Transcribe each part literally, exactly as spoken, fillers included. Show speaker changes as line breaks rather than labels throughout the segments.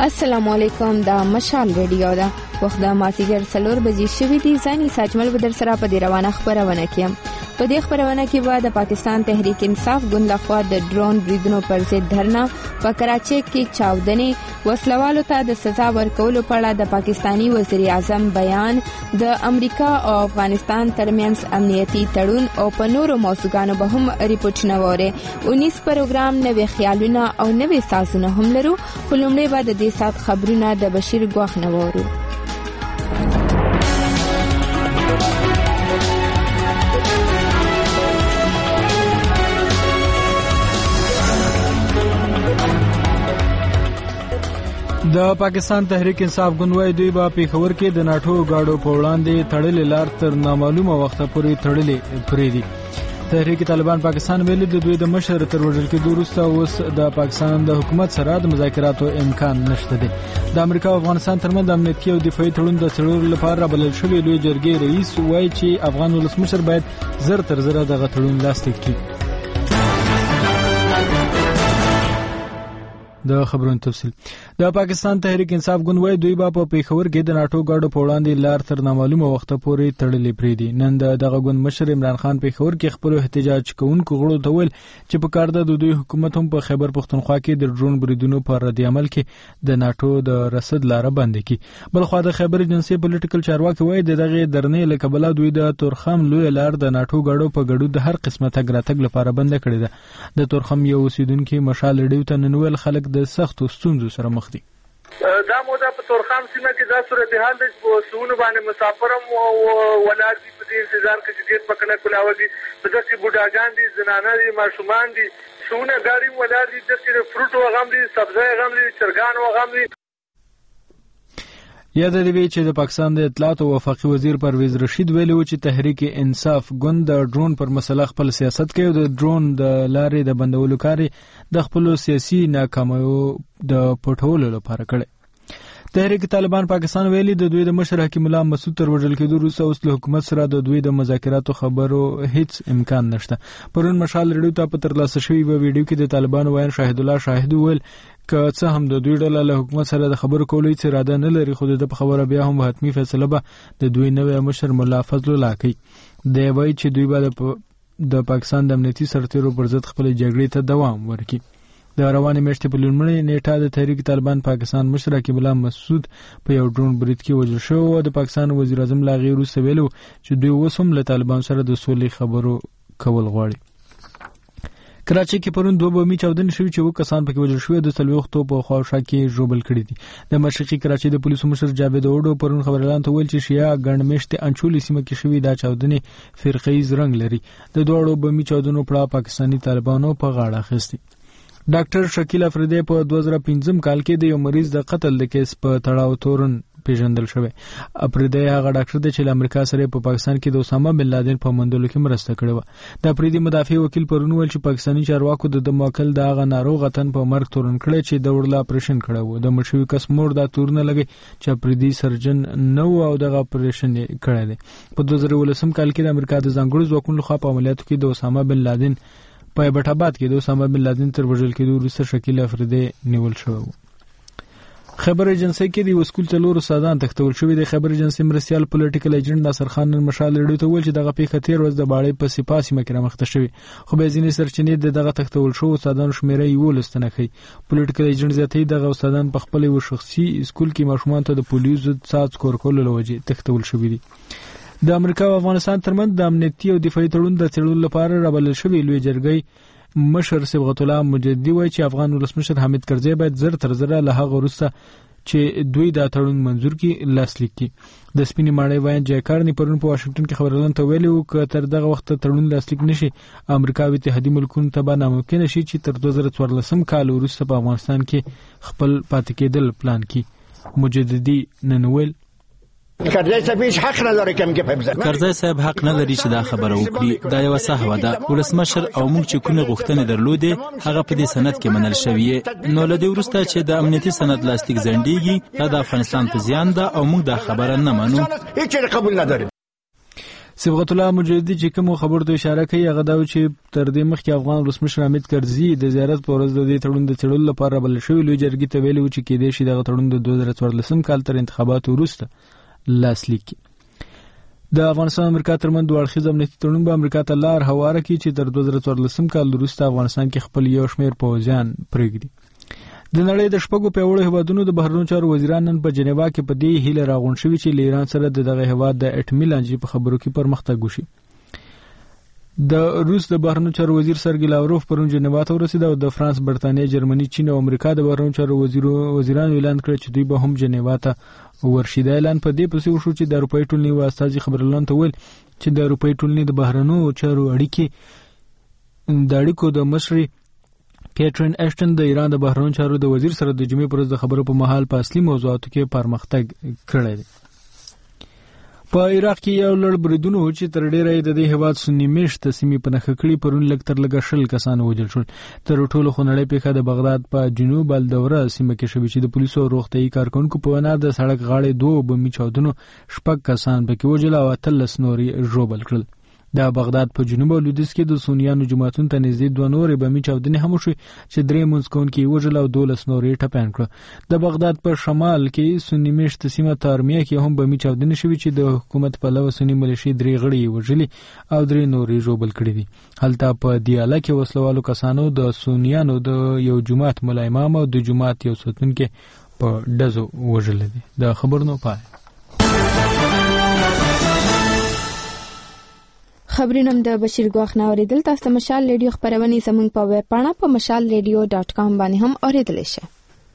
السلام علیکم. دا مشال ریډیو ده. وخت د مازیګر څلور بجې شوي دي. ځاني ساجمل به در سره په دې روانه خبرونه کیم. په دې خبرونه کې به د پاکستان تحریک انصاف ګوند لخوا د ډرون بریدونو پر ضد دھرنا، په کراچۍ کې چاودنې، وسلوالو ته د سزا ورکولو په اړه د پاکستانی وزیر اعظم بیان، د امریکا او افغانستان ترمنځ امنیتي تړون او په نورو موضوعاتو به هم ریپورټونه وره. انیس پروګرام نوې خیالونه او نوې سازونه هم لرو. په لومړي به د دې سات خبرونه د بشیر ګواخ نه وورو.
د پاکستان تحریک انصاف ګوند وايي دوی به پیښور کې د ناټو گاډو په وړاندې تړلې لار تر نامعلومه وخته پورې تړلې پرېږدي. تحریک طالبان پاکستان ویلي د دوی د مشر تر وژل کېدو وروسته اوس د پاکستان د حکومت سره د مذاکراتو امکان نشته دی. د امریکا او افغانستان ترمنځ د امنیتي او دفاعي تړون د څېړلو لپاره بلل شوی لوی جرګې رئیس وایي چې افغان ولسمشر باید زر تر زره دغه تړون لاسلیک کړي. د خبرونو تفصیل. د پاکستان تحریک انصاف ګوند وايي دوی به په پیښور کې د ناټو ګاډو په وړاندې لار تر نامعلومه وخته پورې تړلې پرېږدي. نن د دغه ګوند مشر عمران خان پیښور کې خپل احتجاج کوونکو غړو ته ویل چې په کار ده د دوی حکومت هم په خیبر پښتونخوا کې د ډرون بریدونو په رد عمل کې د ناټو د رسد لار بند کړي. بلخوا د خیبر ایجنسی پولیټیکل چارواکي وايي د دغه درنې له کبله دوی د تورخم لوی لار د ناټو ګاډو په ګډو د هر قسمه تګ راتګ لپاره بند کړې ده. د تورخم یو اوسیدونکو مشال ریډیو ته ننول خلک د سختو ستونزو سره مخ دي.
دا موده په تورخم سیمه کې دا صورتحال د سونو باندې مسافرم او ولادت په دې انتظار کې چې ډېر پکړه کولاوي دي، په داسې بوډاګان دي، زنانه دي، ماشومان دي، سونه ګاډي ولادت دي، د فروټ او غم دي، سبزی غم دي، چرګان او غم دي.
یاد دی چې د پاکستان د اطلاعات او وفاقي وزیر پرویز رشید ویلي و چې تحریک انصاف ګوند د ډرون پر مسله خپل سیاست کوي او د ډرون د لارې د بندولو کار د خپل سیاسي ناکامیو د پټولو لپاره کړی. تحریک طالبان پاکستان ویلي د دوی د مشر حکیم الله مسعود تر وژل کېدو وروسته اوس له حکومت سره د دوی د مذاکراتو خبرو هیڅ امکان نشته. پرون مشال ریډیو ته په ترلاسه شوی په ویډیو کې د طالبانو وایي شاهد الله شاهد ویل که څه هم د دوی ډله له حکومت سره د خبرو کولو هیڅ اراده نه لري، خو د په خبره بیا هم حتمی فیصله به د دوی نوې مشر مولا فضل الله کوي. دی وایي چې دوی به د پاکستان د امنیتي سرتیرو پر ضد خپل جګړې ته دوام ورکړي. د روانې میاشتې په لومړۍ نیټه د تحریک طالبان پاکستان مشر حکیم الله مسعود په یو ډرون برید کې وژل شو او د پاکستان وزیر اعظم لا غیر وروسته ویلو چې دوی اوس هم له طالبان سره د سولې خبرو کول غواړي. کراچۍ کې پرون دوه بمي چاودنې شوې چې اووه کسان پکې وژل شوي او د څلوېښتو په خواوشا کې ژوبل کړي دي. د مشرقي کراچۍ د پولیسو مشر جاوید اوډو پرون خبريالانو ته ویل چې شیا ګڼ میاشتې انچولي سیمه کې شوې دا چاودنې فرقه‌یز رنګ لري. د دوړو بمي چاودنو پړه پاکستاني طالبانو په غاړه اخیستي. ډاکټر شکیل افریدی په دوه زره پنځم کال کې د یو مریض د قتل د کیس په تړاو تورن پیژندل شوی. افریدی هغه ډاکټر دی چې له امریکا سره په پاکستان کې د اسامه بن لادن په موندلو کې مرسته کړې و. د افریدی مدافع وکیل پرون ویل چې پاکستاني چارواکو د موکل د هغه ناروغ غتن په مرګ تورن کړی چې د وړلا اپریشن کړی و. د مشوي کس مور دا تورن لګي چې افریدی سرجن نو او دغه اپریشن کړی دی. په دوه زره ولسم کال کې د امریکا د ځانګړو ځواکونو لخوا په عملیاتو کې د اسامه بن لادن په ایبټ آباد کې د اسامه بن لادن تر وژل کېدو وروسته شکیل افریدی نیول شوی و. خبر ایجنسی کې د وسکول څلورو استادان تختول شوی دی. خبر ایجنسی مرستیال پولیټیکل ایجنټ ناصر خان مشال ریډیو ته ویل چې دغه پیښه تیر ورځ د باړې په سپاه سیمه کې رامخته شوی، خو به ځینې سرچینې د دغه تختول شو استادانو شمیره یولس تنه ښیي. پولیټیکل ایجنټ زیاتوي دغه استادان په خپل یو شخصي سکول کې ماشومان ته د پولیو ضد ساز کور کولو لوجې تختول شوی دي. د امریکا او افغانستان ترمنځ د امنیتي او دفاعي تړون د څېړلو لپاره رابلل شوی لوی جرګې مشر صبغت الله مجددي وایي چې افغان ولسمشر حامد کرزی باید زر تر زره له هغه وروسته چې دوی دا تړون منظور کړي لاسلیک کړي. د سپینې ماڼۍ وایي جای کارني پرون په واشنگټن کې خبريالانو ته ویلي وو که تر دغه وخت تړون لاسلیک نشي امریکا او اتحادي ملکونو ته به ناممکن شي چې تر دوه زره څوارلسم کال وروسته په افغانستان کې خپل پاتې کېدل پلان کړي. مجددي نن ویل
کرزی صاحب هیڅ حق نه لري کوم کې په
کرزی صاحب حق نه لري چې دا خبره وکړي. دا یو صحوه ده. ولسمشر او موږ چې کومه غوښتنه درلودې هغه په دې سند کې منل شوی. نو لدی ورسته چې د امنیتي سند لاستیک زندګي دا د افغانستان په زیان ده او موږ دا خبره نه منو.
هیڅ قبول نه لري.
صبغت الله مجددي چې کوم خبر ته اشاره کوي هغه دا چې تر دې مخکې افغان ولسمشر حامد کرزي د زیارت په ورځ د دې تړون د څېړلو لپاره بل شوی لوی جرګې ته ویلي و چې کېدای شي دغه تړون د دوه زره څوارلسم کال تر انتخاباتو وروسته لاسلیک کړي. د افغانستان امریکا ترمنځ دوه اړخیز امنیتي تړون به امریکا ته لار هواره کړي چې تر دوه زره څوارلسم کال وروسته افغانستان کې خپل یو شمېر پوځیان پرېږدي. د نړۍ د شپږو پیاوړو هیوادونو د بهرنیو چارو وزیران نن په جنیوا کې په دې هیله راغونډ شوي چې له ایران سره د دغه هیواد د اټومي لانجې په خبرو کې پرمختګ وشي. د روس د بهرنیو چارو وزیر سرګی لاوروف پرون جنیوا ته ورسېد او د فرانس، برتانیې، جرمني، چین او امریکا د بهرنیو چارو وزیرو وزیرانو اعلان کړ چې دوی به هم جنیوا ته ورشي. دا اعلان په دې پسې وشو چې د اروپایي ټولنې یو استازي خبريالانو ته ویل چې د اروپایي ټولنې د بهرنیو چارو اړیکې د اړیکو د مشري کیټرین اشټن د ایران د بهرنیو چارو د وزیر سره د جمعې پر ورځ د خبرو په مهال په اصلي موضوعاتو کې پرمختګ کړی دی. په عراق کې یو لړ بریدونه و چې تر ډیره د دې هیواد سنی میشته سیمې په نښه کړي. پرون لږ تر لږه شل کسان وژل شول. تر ټولو خونړۍ پیښه د بغداد په جنوب الدوره سیمه کې شوې چې د پولیسو او روغتیايي کارکونکو په وینا د سړک غاړې دوه بمي چاودنو شپږ کسان پکې وژل او اتلس نورې ژوبل کړل. د بغداد په جنوب او لویدیځ کې د سنیانو جماعتونو ته نږدې دوه نورې بمي چاودنې هم وشوې چې درې منځ کوونکي یې وژل او دولس نورې ټپیان کړه. د بغداد په شمال کې سني میشته سیمه تارمیه کې هم بمي چاودنې شوې چې د حکومت پلوه سني ملیشې درې غړي یې وژلي او درې نورې ژوبل کړي دي. هلته په دیاله کې وسلوالو کسانو د سنیانو د یو جماعت ملا امام او د جماعت یو ستونکي په ډزو وژل دي. د خبرونو پای
خبرونه د بشیر ګواخ نه اوریدل. تاسو مشال ریډیو خبرونه زموږ په ویب پاڼه په مشال ریډیو ډاٹ کام باندې هم اوریدل شي.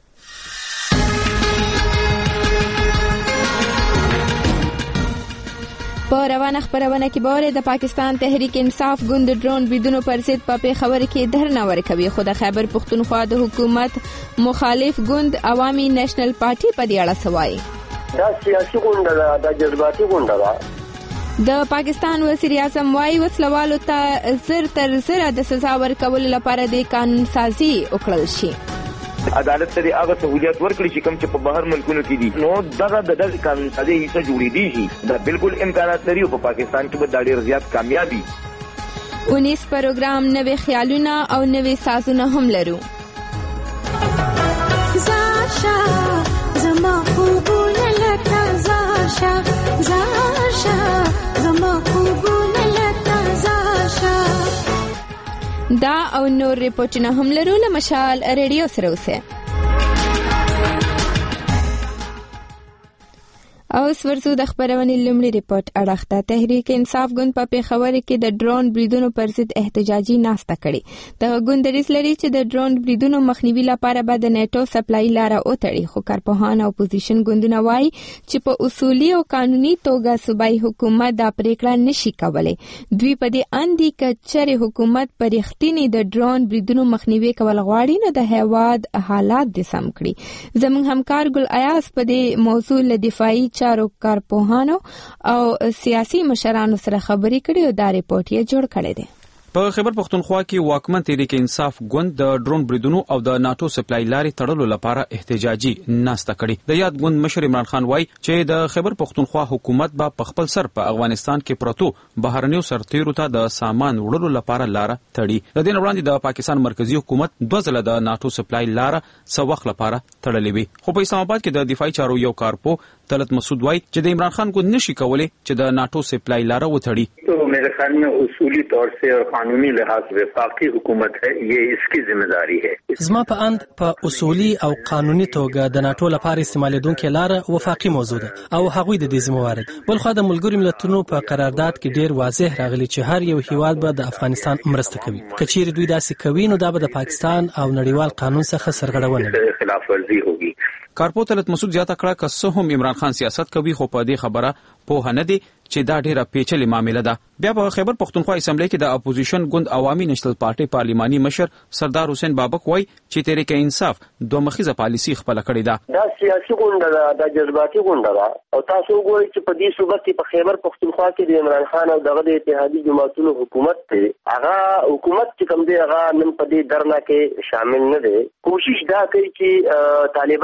په روانه خبرونه کې بوره د پاکستان تحریک انصاف ګوند ډرون بریدونو پر ضد په پیښور کې دهرنه ورکوي. خو د خیبر پښتونخوا د حکومت مخالف ګوند عوامي نېشنل پارټي په دې اړه سوای
دا سیاسي ګوند ده، دا جذباتي ګوند ده.
د پاکستان وزیر اعظم وايي وسلوالو ته زر تر زر د سزا ورکولو لپاره د قانون سازي وکړل شي.
عدالت ته هغه سہولیت ورکړي چې کوم چې په بهر ملکونو کې دي نو دغه د دغه قانون سازي حصہ جوړې دي. دا بالکل امکانات لري په پاکستان کې به دا ډېر زیات کامیابی.
اونیس پروګرام نوې خیالونه او نوې سازونه هم لرو. زاشا زما خوبونه لکه زاشا زاشا زما خوبونه لکه زاشا. دا او نور ریپورټونه هم لرو. له مشال ریډیو سره اوسه. اوس ورسو د خبرونې لومړی ریپورت اړخته. تحریک انصاف ګوند په پیښور کې د ډرون بریدونو پر ضد احتجاجي ناسته کړې. د ګوند ریس لري چې د ډرون بریدونو مخنیوي لپاره به د نیټو سپلای لاره وتړي. خو کارپوهان او اپوزیشن ګوندونه وایي چې په اصولي او قانوني توګه صوبایي حکومت دا پریکړه نشي کولای. دوی په دې اندي کې چې حکومت پر اختینی د ډرون بریدونو مخنیوي کول غواړي نو د هیواد حالات د سم کړي. زموږ همکار ګل ایاس په دې موضوع له دفاعي چارو کارپوهانو او سیاسي مشرانو سره خبرې کړې او دا ریپورت یې جوړ کړی دی.
په خیبر پښتونخوا کې واکمن تحریک انصاف ګوند د ډرون بریدونو او د ناتو سپلای لارې تړلو لپاره احتجاجي ناسته کړې. د یاد ګوند مشر عمران خان وایي چې د خیبر پښتونخوا حکومت به په خپل سر په افغانستان کې پروتو بهرنیو سرتیرو ته د سامان وړلو لپاره لار تړي. د دې وړاندې د پاکستان مرکزی حکومت دوه ځله د ناتو سپلای لار څو وخت لپاره تړلې وي. خو په اسلام آباد کې د دفاعي چارو یو کارپو طلعت مسعود وایي چې د عمران خان ګوند نشي کولای چې د ناتو سپلای لار وتړي.
تو میرے خیال میں اصولی طور سے اور قانونی لحاظ سے وفاقی حکومت ہے، یہ اس کی ذمہ داری ہے.
زما په اند په اصولی او قانوني توګه د ناتو لپاره استعمالېدونکې لار وفاقي موضوع ده او هغوی د دې ذمہ وار دي. بل خو د ملګرو ملتونو په قرارداد کې ډیر واضح راغلی چې هر یو هیواد به د افغانستان مرسته کوي. کچېر دوی داسې کوي نو دا به د پاکستان او نړیوال قانون څخه سرغړونه
خلاف ورزي ہوگی.
کارپو طلعت مسعود زیاته کړه که څه هم عمران خان سیاست کوي خو په دې خبره پوه نه دی چې دا ډیره پیچلې معامله ده. بیا په خیبر پښتونخوا اسمبلی کې د اپوزیشن ګوند عوامي نېشنل پارټي پارلماني مشر سردار حسین بابک وایي چې تحریک انصاف دوه مخیزه پالیسي خپل کړې ده.
دا سیاسي ګوند ده، دا جذباتي ګوند ده او تاسو وګورئ چې په دې صورت کې په خیبر پښتونخوا کې د عمران خان او دغه د اتحادي جماعتونو حکومت ته هغه حکومت چې کوم دی هغه نن په دې درنا کې شامل نه دی. کوشش دا کوي چې طالبانو له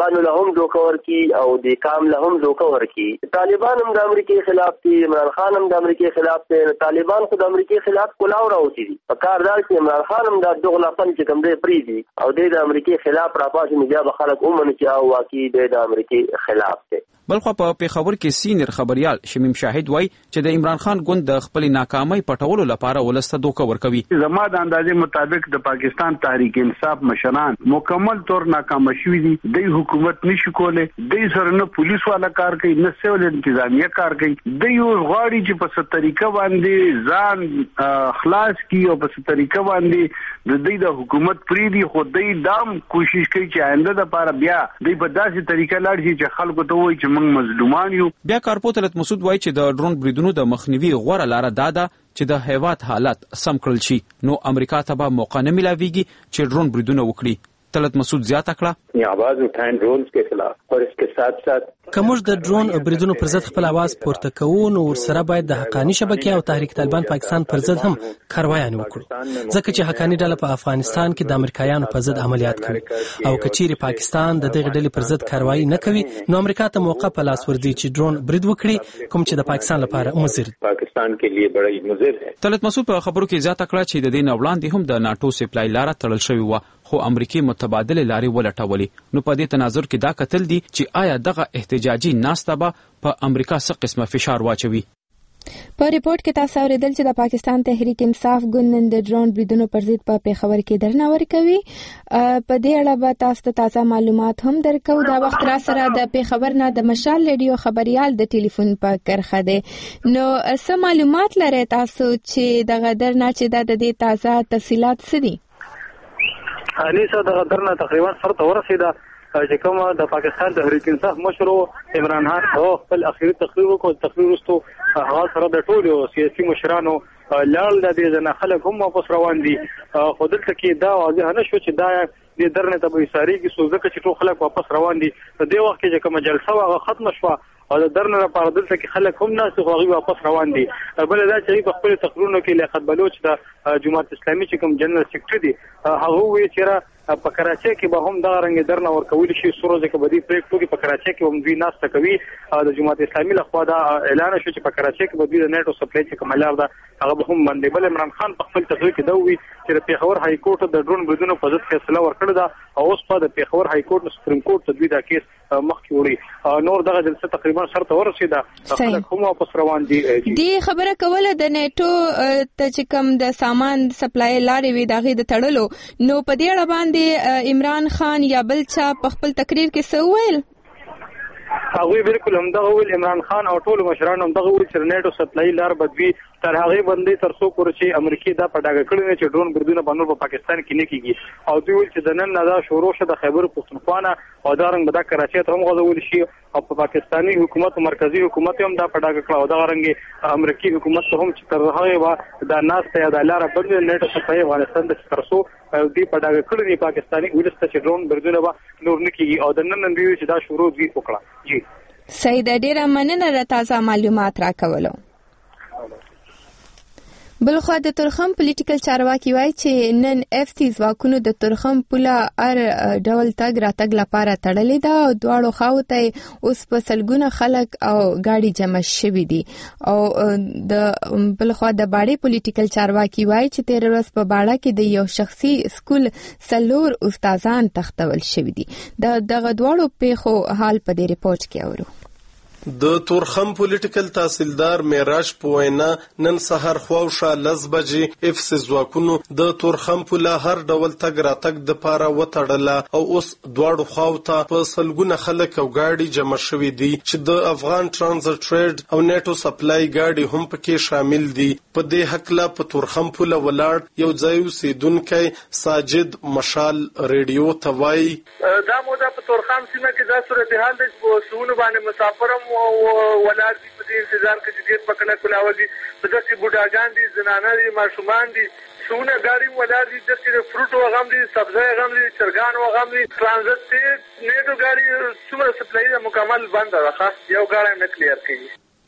هم دوکه ورکي او د کام له هم دوکه ورکي. طالبان هم د امریکای خلاف دي، عمران خان هم د امریکای خلاف دي. طالبان خو د امریکای خلاف کلاو راوتی دي. په کار دا چې عمران خان هم د دغه لپن چې کوم دی پریدي او د امریکای خلاف راپاسي مجاب خلک اومن چې او واقعي د امریکای خلاف دي.
بلخو په پیښور کې سینیر خبريال شمیم شاهد وای چې د عمران خان ګوند د خپل ناکامۍ پټولو لپاره ولسته دوکه ورکوي.
زما د اندازې مطابق د پاکستان تحریک انصاف مشران مکمل طور ناکام شوي دي. د حکومت نشي کولای، د سره نه پولیس والا کار کوي، نه سیول انتظامیه کار کوي. د یو غواړي چې په ست طریقه باندې ځان خلاص کی او په ست طریقه باندې د دې د حکومت پریدي، خو د دام کوشش کوي چې آینده د لپاره بیا د په داسې طریقه لاړ شي چې خلکو ته وایي چې موږ مظلومان یو.
بیا کارپوهه لط مسعود وایي چې د ډرون بریدونو د مخنیوي غوړه لاره دا ده چې د هیواد حالت سم کړل شي، نو امریکا ته به موقع نه ملاويږي چې ډرون بریدونه وکړي. طلعت مسعود زیاته کړه
یہ آواز اٹھائیں ڈرونز کے خلاف اور اس کے ساتھ ساتھ
کومج د ډرون بریدونو پر ضد خپل आवाज پورته کوو، نو ورسره باید د حقانی شبکې او تحریک طالبان پاکستان پر ضد هم کاروایان وکړو، ځکه چې حقانی ډله په افغانستان کې د امریکایانو پر ضد عملیات کوي او کچيري پاکستان د دغه ډلې پر ضد کاروایی نه کوي، نو امریکا ته موقع په لاس ورځي چې ډرون برید وکړي، کوم چې د پاکستان لپاره مضر
پاکستان کې لیے بڑا مضر ہے.
طلعت مسعود په خبرو کې زیاته کړه چې د دې نه وړاندې هم د ناتو سپلای لاره تړل شوی و، خو امریکای متبادل لارې ولټولې. نو په دې تناظر کې دا کتل دي چې آیا دغه احتجاجي ناسته به په امریکا څه قسمه فشار واچوي.
په ریپورت کې تاسو اوریدل چې د پاکستان تحریک انصاف ګوند نن د ډرون بریدونو پر ضد په پیښور کې درنه ورکوي. په دې اړه به تاسو ته تازه معلومات هم درکو. دا وخت را سره د پیښور نه د مشال ریډیو خبريال د ټلیفون په کرخه ده. نو څه معلومات لرئ تاسو چې دغه درنه چې د دې تازه تفصيلات څه دي؟
انیسه دغه درنه تقریبا سر ته ورسیده چې کوم د پاکستان تحریک انصاف مشرو عمران خان او خپل اخیری تقریر وکړ. تقریر وروسته هغه سره د ټولو سیاسي مشرانو لاړ د دې نه خلک هم واپس روان دي. خو دلته کې دا واضح نه شو چې دا د درنه ته به ساريږي سو ځکه چې ټول خلک واپس روان دي. په دې وخت کې چې کوم جلسه هغه ختم شوه او د درنه لپاره دلته کې خلک هم ناس خو هغه واپس روان دي. بل دا چې په خپل تقریرونو کې لیاقت بلوچ د جماعت اسلامي چې کوم جنرال سیکریټری دي هغه وی چې په کراچۍ کې به هم دا رنګ درنه ورکول شي. سروزه کې بدی پریکټو کې په کراچۍ کې هم دوی ناس تکوي. د جماعت اسلامي لخوا دا اعلان شو چې په کراچۍ کې به دوی د نیټو سپلای چې کوملار دا هغه به هم باندې. بل عمران خان په خپل تقریر کې دا وی چې د پیښور های کورټ د ډرون بریدونو په ضد فیصله ورکړه ده او اوس په د پیښور های کورټ سپریم کورټ ته دوی دا کیس مخکې وړي. نور دغه جلسه تقریبا سره ورسیده، خلک هم واپس روان دي.
دی خبره کوله د نیټو ته چې کوم د سامان سپلای لارې وي دغه د تړلو، نو په دې اړه باندې عمران خان یا بل چا په خپل تقریر کې څه ویل؟
هغه بالکل هم دغه ویل، عمران خان او ټول مشران هم دغه ویل چې نیټو سپلای لار بدوي تر هغه باندې تر څو پورې چې امریکای دا پټاګه کړی نه چې ډرون بریدونه باندې په پاکستان کې نه کیږي. او دوی ویل چې د نن نه دا شروع شوه د خیبر پختونخوا نه او دا رنګ به دا کراچۍ ته هم غځول شي او په پاکستاني حکومت مرکزی حکومت هم دا پټاګه کړه او دا رنګ امریکای حکومت هم چې تر هغه دا ناس ته دا لار بدل نیټو سپلای افغانستان د تر څو دوی پټاګه کړی پاکستاني ولسته چې ډرون بریدونه به نور نه کیږي او د نن نن دوی چې دا شروع دوی وکړه. جی
سید ډیره مننه را تازه معلومات راکولو. بلخو د ترخم پولیټیکل چارواکي وایي چې نن اف سی ځواکونو د ترخم پوله ار ډول تګ راتګ لپاره تړلې ده او دواړو خواو ته اوس په سلګونه خلک او گاډي جمع شوي دي. او د بلخو د باړې پولیټیکل چارواکي وایي چې تیر ورځ په باړه کې د یو شخصي سکول سلور استادان تختول شوي دي. د دغه دواړو پیښو حال په دې ریپورت کې اورو.
د تورخم پولیټیکل تحصیلدار میراج پوینا نن سحر خواوشا لس بجې اف سی ځواکونو د تورخم پوله هر ډول تګ راتګ د پاره وتړله او اوس دواړو خواو ته په سلګونه خلک او گاډي جمع شوي دي چې د افغان ترانزیت ټریډ او نیټو سپلای گاډي هم پکې شامل دي. په دې حقله په تورخم پوله ولاړ یو ځای اوسیدونکی ساجد مشال ریډیو ته وایي
دا موده په تورخم سیمه کې دا صورتحال د سونو باندې مسافرم ولار دي په دې انتظار کې چې ډېر پکړه کولاوي په داسې بوډاګان دي، زنانه دي، ماشومان دي، سونه ګاډي ولار دي، د فروټ او غم دي، سبزی غم دي، چرګان او غم دي. ترانزیت نیټو ګاډي څومره سپلای مکمل بند راخه یو ګاډي نه کلیر کیږي.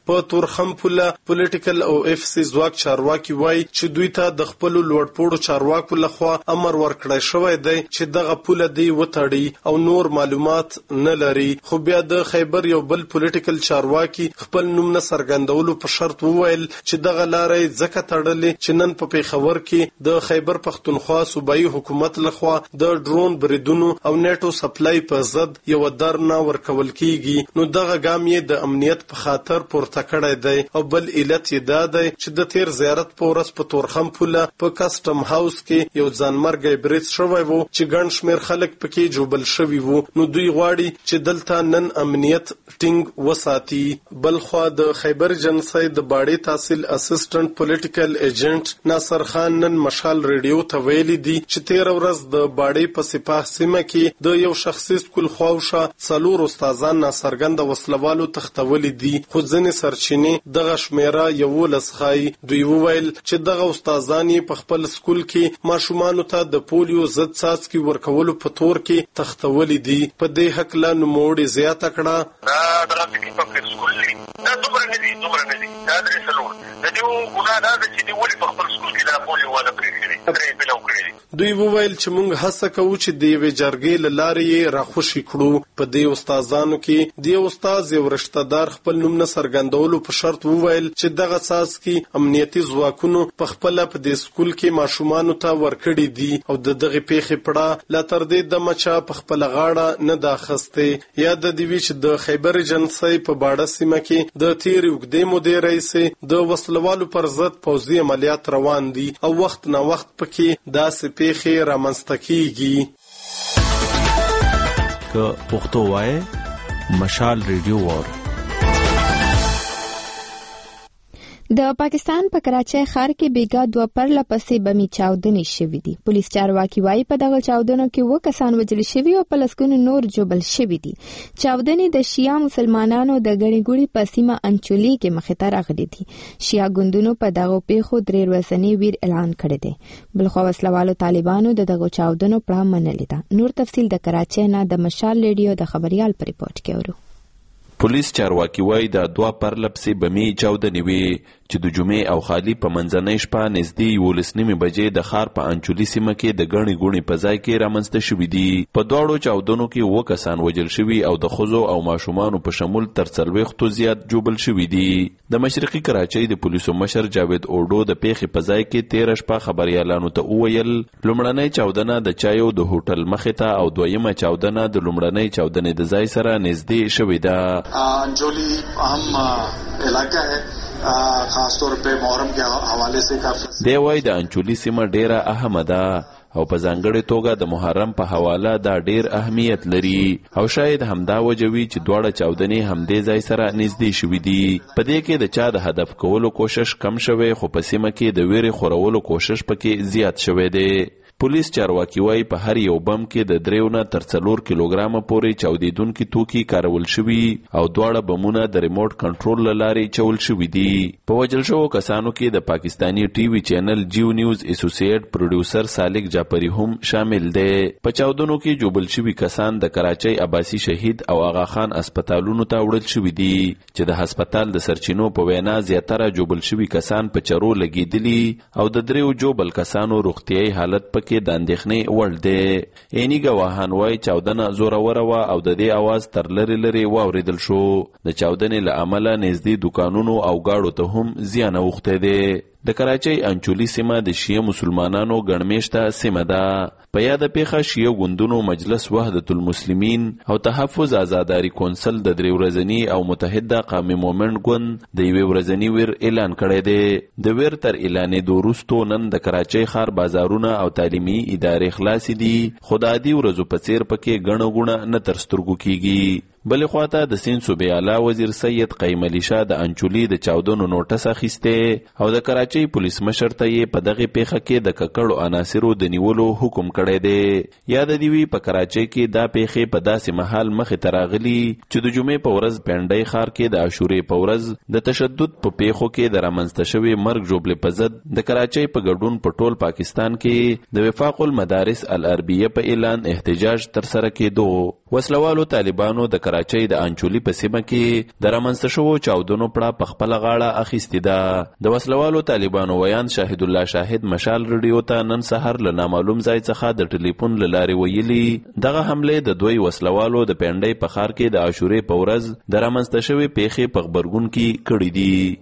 په تورخم پوله پولیټیکل او اف سی ځواک چارواکي وایي چې دوی ته د خپل لوړپوړو چارواکو لخوا امر ورکړی شوی دی چې دغه پوله دی وتړي او نور معلومات نه لري. خو بیا د خیبر یو بل پولیټیکل چارواکي خپل نوم نه څرګندولو په شرط وویل چې دغه لارې ځکه تړلې چې نن په پیښور کې د خیبر پختونخوا صوبایي حکومت لخوا د ډرون بریدونو او نیټو سپلای په ضد یو درنه ورکول کیږي. نو دغه ګام یې د امنیت په خاطر پورته کړی دی او بل علت یې دا دی چې د تیر زیارت په ورځ په تورخم پوله په کسټم هاوس کې یو ځانمرګی برید شوی و چې ګڼ شمېر خلک پکې جوبل شوي وو. نو دوی غواړي چې دلته نن امنیت ټینګ وساتي. بلخوا د خیبر جنسي د باړې تحصیل اسسټنټ پولیټیکل ایجنټ ناصر خان نن مشال ریډیو ته ویلي دي چې تیر ورځ د باړې په سپاه سیمه کې د یو شخصي سکول خواوشا څلور استادان ناڅرګنده وسلوالو تختولي دي. خو ځینې سرچینې دغه شمیره یولس ښایي. دوی وویل چې دغه استادان په خپل سکول کې ماشومانو ته د پولیو ضد څاڅکي ورکولو په تور کې تختولي دي. په دې هکله نوموړي زیاته کړه
دا دغه په سکول کې دا دومره نه دي دومره نه دي دا درې څلور د دې ګناه دا ده چې دوی ولې په خپل سکول کې دا پولیو والا پرېښي درې بلو کړي.
دوی وویل چې موږ هڅه کوو چې د یوې جرګې له لارې یې راخوشي کړو. په دې استادانو کې د یو استاد یو رشته دار خپل نوم نه څرګندولو په شرط وویل چې دغه څاڅکي امنیتي ځواکونو په خپله په دې سکول کې ماشومانو ته ورکړي دي او د دغې پیښې پړه لا تر دې دمه چا په خپله غاړه نه ده اخیستې. یاد دې وي چې د خیبر جنسي په باړه سیمه کې د تېرې اوږدې مودې راهیسې د وسلوالو پر ضد پوځي عملیات روان دي او وخت نه وخت پکې داسې پیښې رامنځته کیږي.
که پښتو وایي مشال ریډیو وار.
د پاکستان په کراچۍ ښار کې بیګا دوه پرله پسې بمي چاودنې شوې دي. پولیس چارواکي وایي په دغه چاودنو کې اووه کسان وژل شوي او په لسګونو نور ژوبل شوي دي. چاودنې د شیعه مسلمانانو د ګڼې ګوڼې په سیمه انچولي کې مخې ته راغلي دي. شیعه ګوندونو په دغو پیښو درې ورځنی ویر اعلان کړی دی. بلخوا وسلوالو طالبانو د دغو چاودنو پړه منلې ده. نور تفصیل د کراچۍ نه د مشال ریډیو د خبريال په ریپورت کې اورو.
پولیس چارواکي وایي دا دوه پرله پسې بمي چاودنې وي چې د جمعې او خالي په منځنۍ شپه نږدې یولس نیمې بجې د ښار په انچولي سیمه کې د ګڼې ګوڼې په ځای کې رامنځته شوي دي. په دواړو چاودنو کې اووه کسان وژل شوي او د ښځو او ماشومانو په شمول تر څلوېښتو زیات جوبل شوي دي. د مشرقي کراچۍ د پولیسو مشر جاوید اوډو د پیښې په ځای کې تېره شپه خبریالانو ته وویل لومړنۍ چاودنه د چایو د هوټل مخې ته او دویمه چاودنه د لومړنۍ چاودنې د ځای سره نږدې شوې ده.
انجولی اهم علاقہ ہے خاص طور پہ محرم کے حوالے سے کافی.
دی وایي د انچولي سیمه ډیره اهمه ده او په ځانګړې توګه د محرم په حواله دا ډیر اهمیت لري او شاید همدا وجه وي چې دواړه چاودنې همدې ځای سره نږدې شوي دي. په دې کې د چا د هدف کولو کوشش کم شوی خو په سیمه کې د ویرې خورولو کوشش پکې زیات شوی دی. پولیس چارواکي وایي په هر یو بم کې د دریو نه تر څلور کیلوګرامه پورې چاودیدونکي توکي کارول شوي او دواړه بمونه د ریموټ کنټرول له لارې چول شوي دي. په وژل شوو کسانو کې د پاکستاني ټي وي چینل جیو نیوز اسوسییټ پروډیوسر سالک جعفری هم شامل دی. په چاودنو کې جوبل شوي کسان د کراچۍ عباسي شهید او آغا خان هسپتالونو ته وړل شوي دي چې د هسپتال د سرچینو په وینا زیاتره جوبل شوي کسان په چرو لګېدلي او د دریو جوبل کسانو روغتیايي حالت په کې د اندېښنې وړ دی. عیني ګواهان وایي چاودنه زوروره وه او د دې اواز تر لرې لرې واورېدل شو. د چاودنې له امله نږدې دوکانونو او ګاړو ته هم زیان اوښتی دی. د کراچۍ انچولي سیمه د شیعه مسلمانانو ګڼمېشته سیمه ده. په یاده پیښه شیعه ګوندونو مجلس وحدت المسلمین او تحفظ آزاداري کونسل د درې ورځني او متحده قومي مومنټ ګوند د یوې ورځني ویر اعلان کړی دی. د ویر تر اعلانېدو وروستو نن د کراچۍ ښار بازارونه او تعلیمي ادارې خلاصې دي خو د عادي ورځو په څیر پکې ګڼه ګوڼه نه تر سترګو کیږي. بلې خواته د سیند صوبې اعلی وزیر سید قیم علي شاه د انچولي د چاودنو نوټس اخیستی او د کراچۍ پولیس مشر ته یې په دغې پیښه کې د ککړو عناصرو د نیولو حکم کړی دی. یاد دې وي په کراچۍ کې دا پیښې په داسې مهال مخې ته راغلي چې د جمعې په ورځ پنډۍ ښار کې د عاشورې په ورځ د تشدد په پیښو کې د رامنځته شوي مرګ ژوبلې په ضد د کراچۍ په ګډون په ټول پاکستان کې د وفاق المدارس العربیه په اعلان احتجاج ترسره کېدو. وسلوالو طالبانو د کراچۍ د انچولي په سیمه کې د رامنځته شوو چاودنو پړه په خپله غاړه اخیستې ده. د وسلوالو طالبانو ویان شاهد الله شاهد مشال رډیو ته نن سهار له نامعلوم ځای څخه د ټلیفون له لارې ویلي دغه حملې د دوی وسلوالو د پنډۍ په ښار کې د عاشورې په ورځ د رامنځته شوې پیښې په غبرګون کې کړي دي.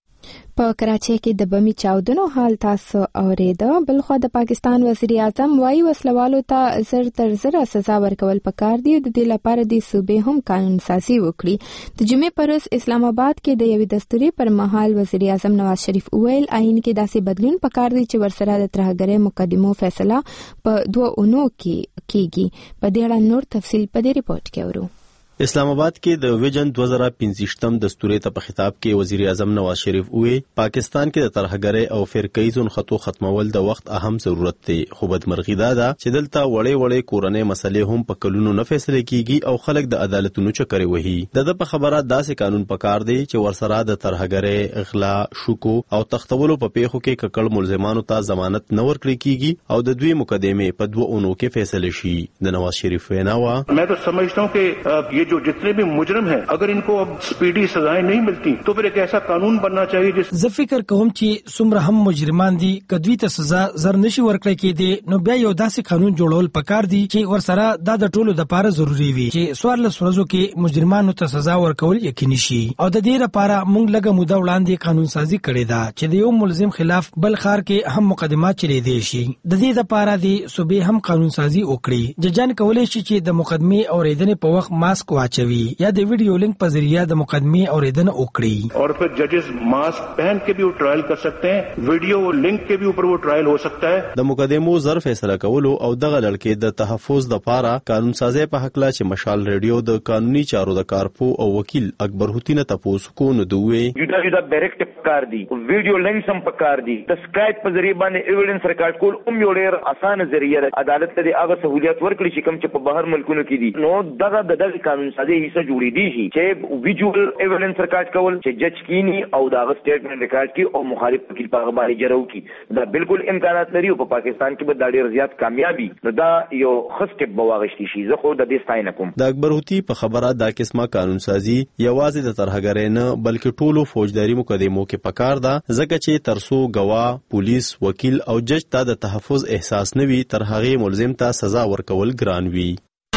په کراچۍ کې د بمي چاودنو حال تاسو اوریده. بلخو د پاکستان وزیر اعظم وايي وسلوالو ته زر تر زر سزا ورکول پکار دي او د دې لپاره د صوبې هم قانون سازي وکړي. د جمعې پر ورځ اسلام آباد کې د یوې دستوري پر مهال وزیر اعظم نواز شریف ویل آئین کې داسې بدلون پکار دي چې ورسره د ترهګرۍ مقدمو فیصله په دوه اونو کې کیږي. په دې اړه نور تفصیل په دې ریپورت کې اورو.
اسلام آباد کې د ویژن دوه زره پنځه دستوري ته په خطاب کې وزیر اعظم نواز شریف وی پاکستان کې د ترهګرۍ او فرقه‌ایزو خطو ختمول د وخت اهم ضرورت دی، خو بدمرغي دا ده چې دلته وړې وړې کورنۍ مسلې هم په کلونو نه فیصله کیږي او خلک د عدالتونو چکرې وهي. د د په خبره داسې قانون پکار دی چې ورسره د ترهګرۍ، غلا، شوکو او تختولو په پیښو کې ککړ ملزمانو ته ضمانت نه ورکړي کیږي او د دوی مقدمې په دوه اونو کې فیصله شي. د نواز شریف وینا وا
मैं तो समझता हूं कि जो जितने भी मुजरिम हैं अगर इनको अब स्पीडी सजाएं नहीं मिलती तो फिर एक ऐसा कानून बनना चाहिए जिस
زه فکر کوم چې څومره هم مجرمان دي کدوی ته سزا زر نشي ورکړی کېدی نو بیا یو داسې قانون جوړول پکار دي چې ورسره دا د ټولو لپاره ضروری وي چې څوارلس ورځو کې مجرمانو ته سزا ورکول یقیني شي. او د دې لپاره موږ لږه موده وړاندې قانون سازي کړې ده چې د یو ملزم خلاف بل ښار کې هم مقدمات چلیدي شي. د دې لپاره د صوبې هم قانون سازي وکړي. ججان کولای شي چې د مقدمې اوریدنې په وخت ماسک واچوي یا د ویډیو لینک په ذریعہ د مقدمې اوریدنه وکړي.
اور پھر ججز ماسک پہن کے بھی وہ ٹرائل کر سکتے ہیں، ویڈیو لنک کے بھی اوپر وہ ٹرائل ہو سکتا ہے.
د مقدمو زر فیصله کولو او دغه لړکې د تحفظ لپاره قانون سازي په حق لا چې مشال ریډیو د قانوني چارو د کارپو او وکیل اکبر هوتی نه تاسو کو نو دوی
جدا جدا ډایرکټ پکار دي، ویډیو لینک هم پکار دي، د سکایپ په ذریعہ باندې ایویډنس ریکارډ کول هم یو ډیر اسانه ذریعہ ده. عدالت ته هغه سہولیت ورکړي چې کوم چې په بهر ملکونو کې دي. نو دغه د دغه قانون سازي حصہ جوړی دي چې ویجوال ایویډنس ریکارډ کول چې جج کینی او داغه سټیټمنټ ریکارډ کی او مخالف وکیل په باندې جرو کی دا بالکل امکانات لري او په پاکستان کې به دا ډیر زیات کامیابی نو دا یو خسته بواغشتي شي. زه خو د دې ستاینه کوم.
د اکبر هوتی په خبره دا قسمه قانون سازي یوازې د ترهګرۍ نه بلکې ټولو فوجداري مقدمو کې پکار ده ځکه چې ترسو گواه، پولیس، وکیل او جج ته د تحفظ احساس نوي تر هغه ملزم ته سزا ورکول ګران وي.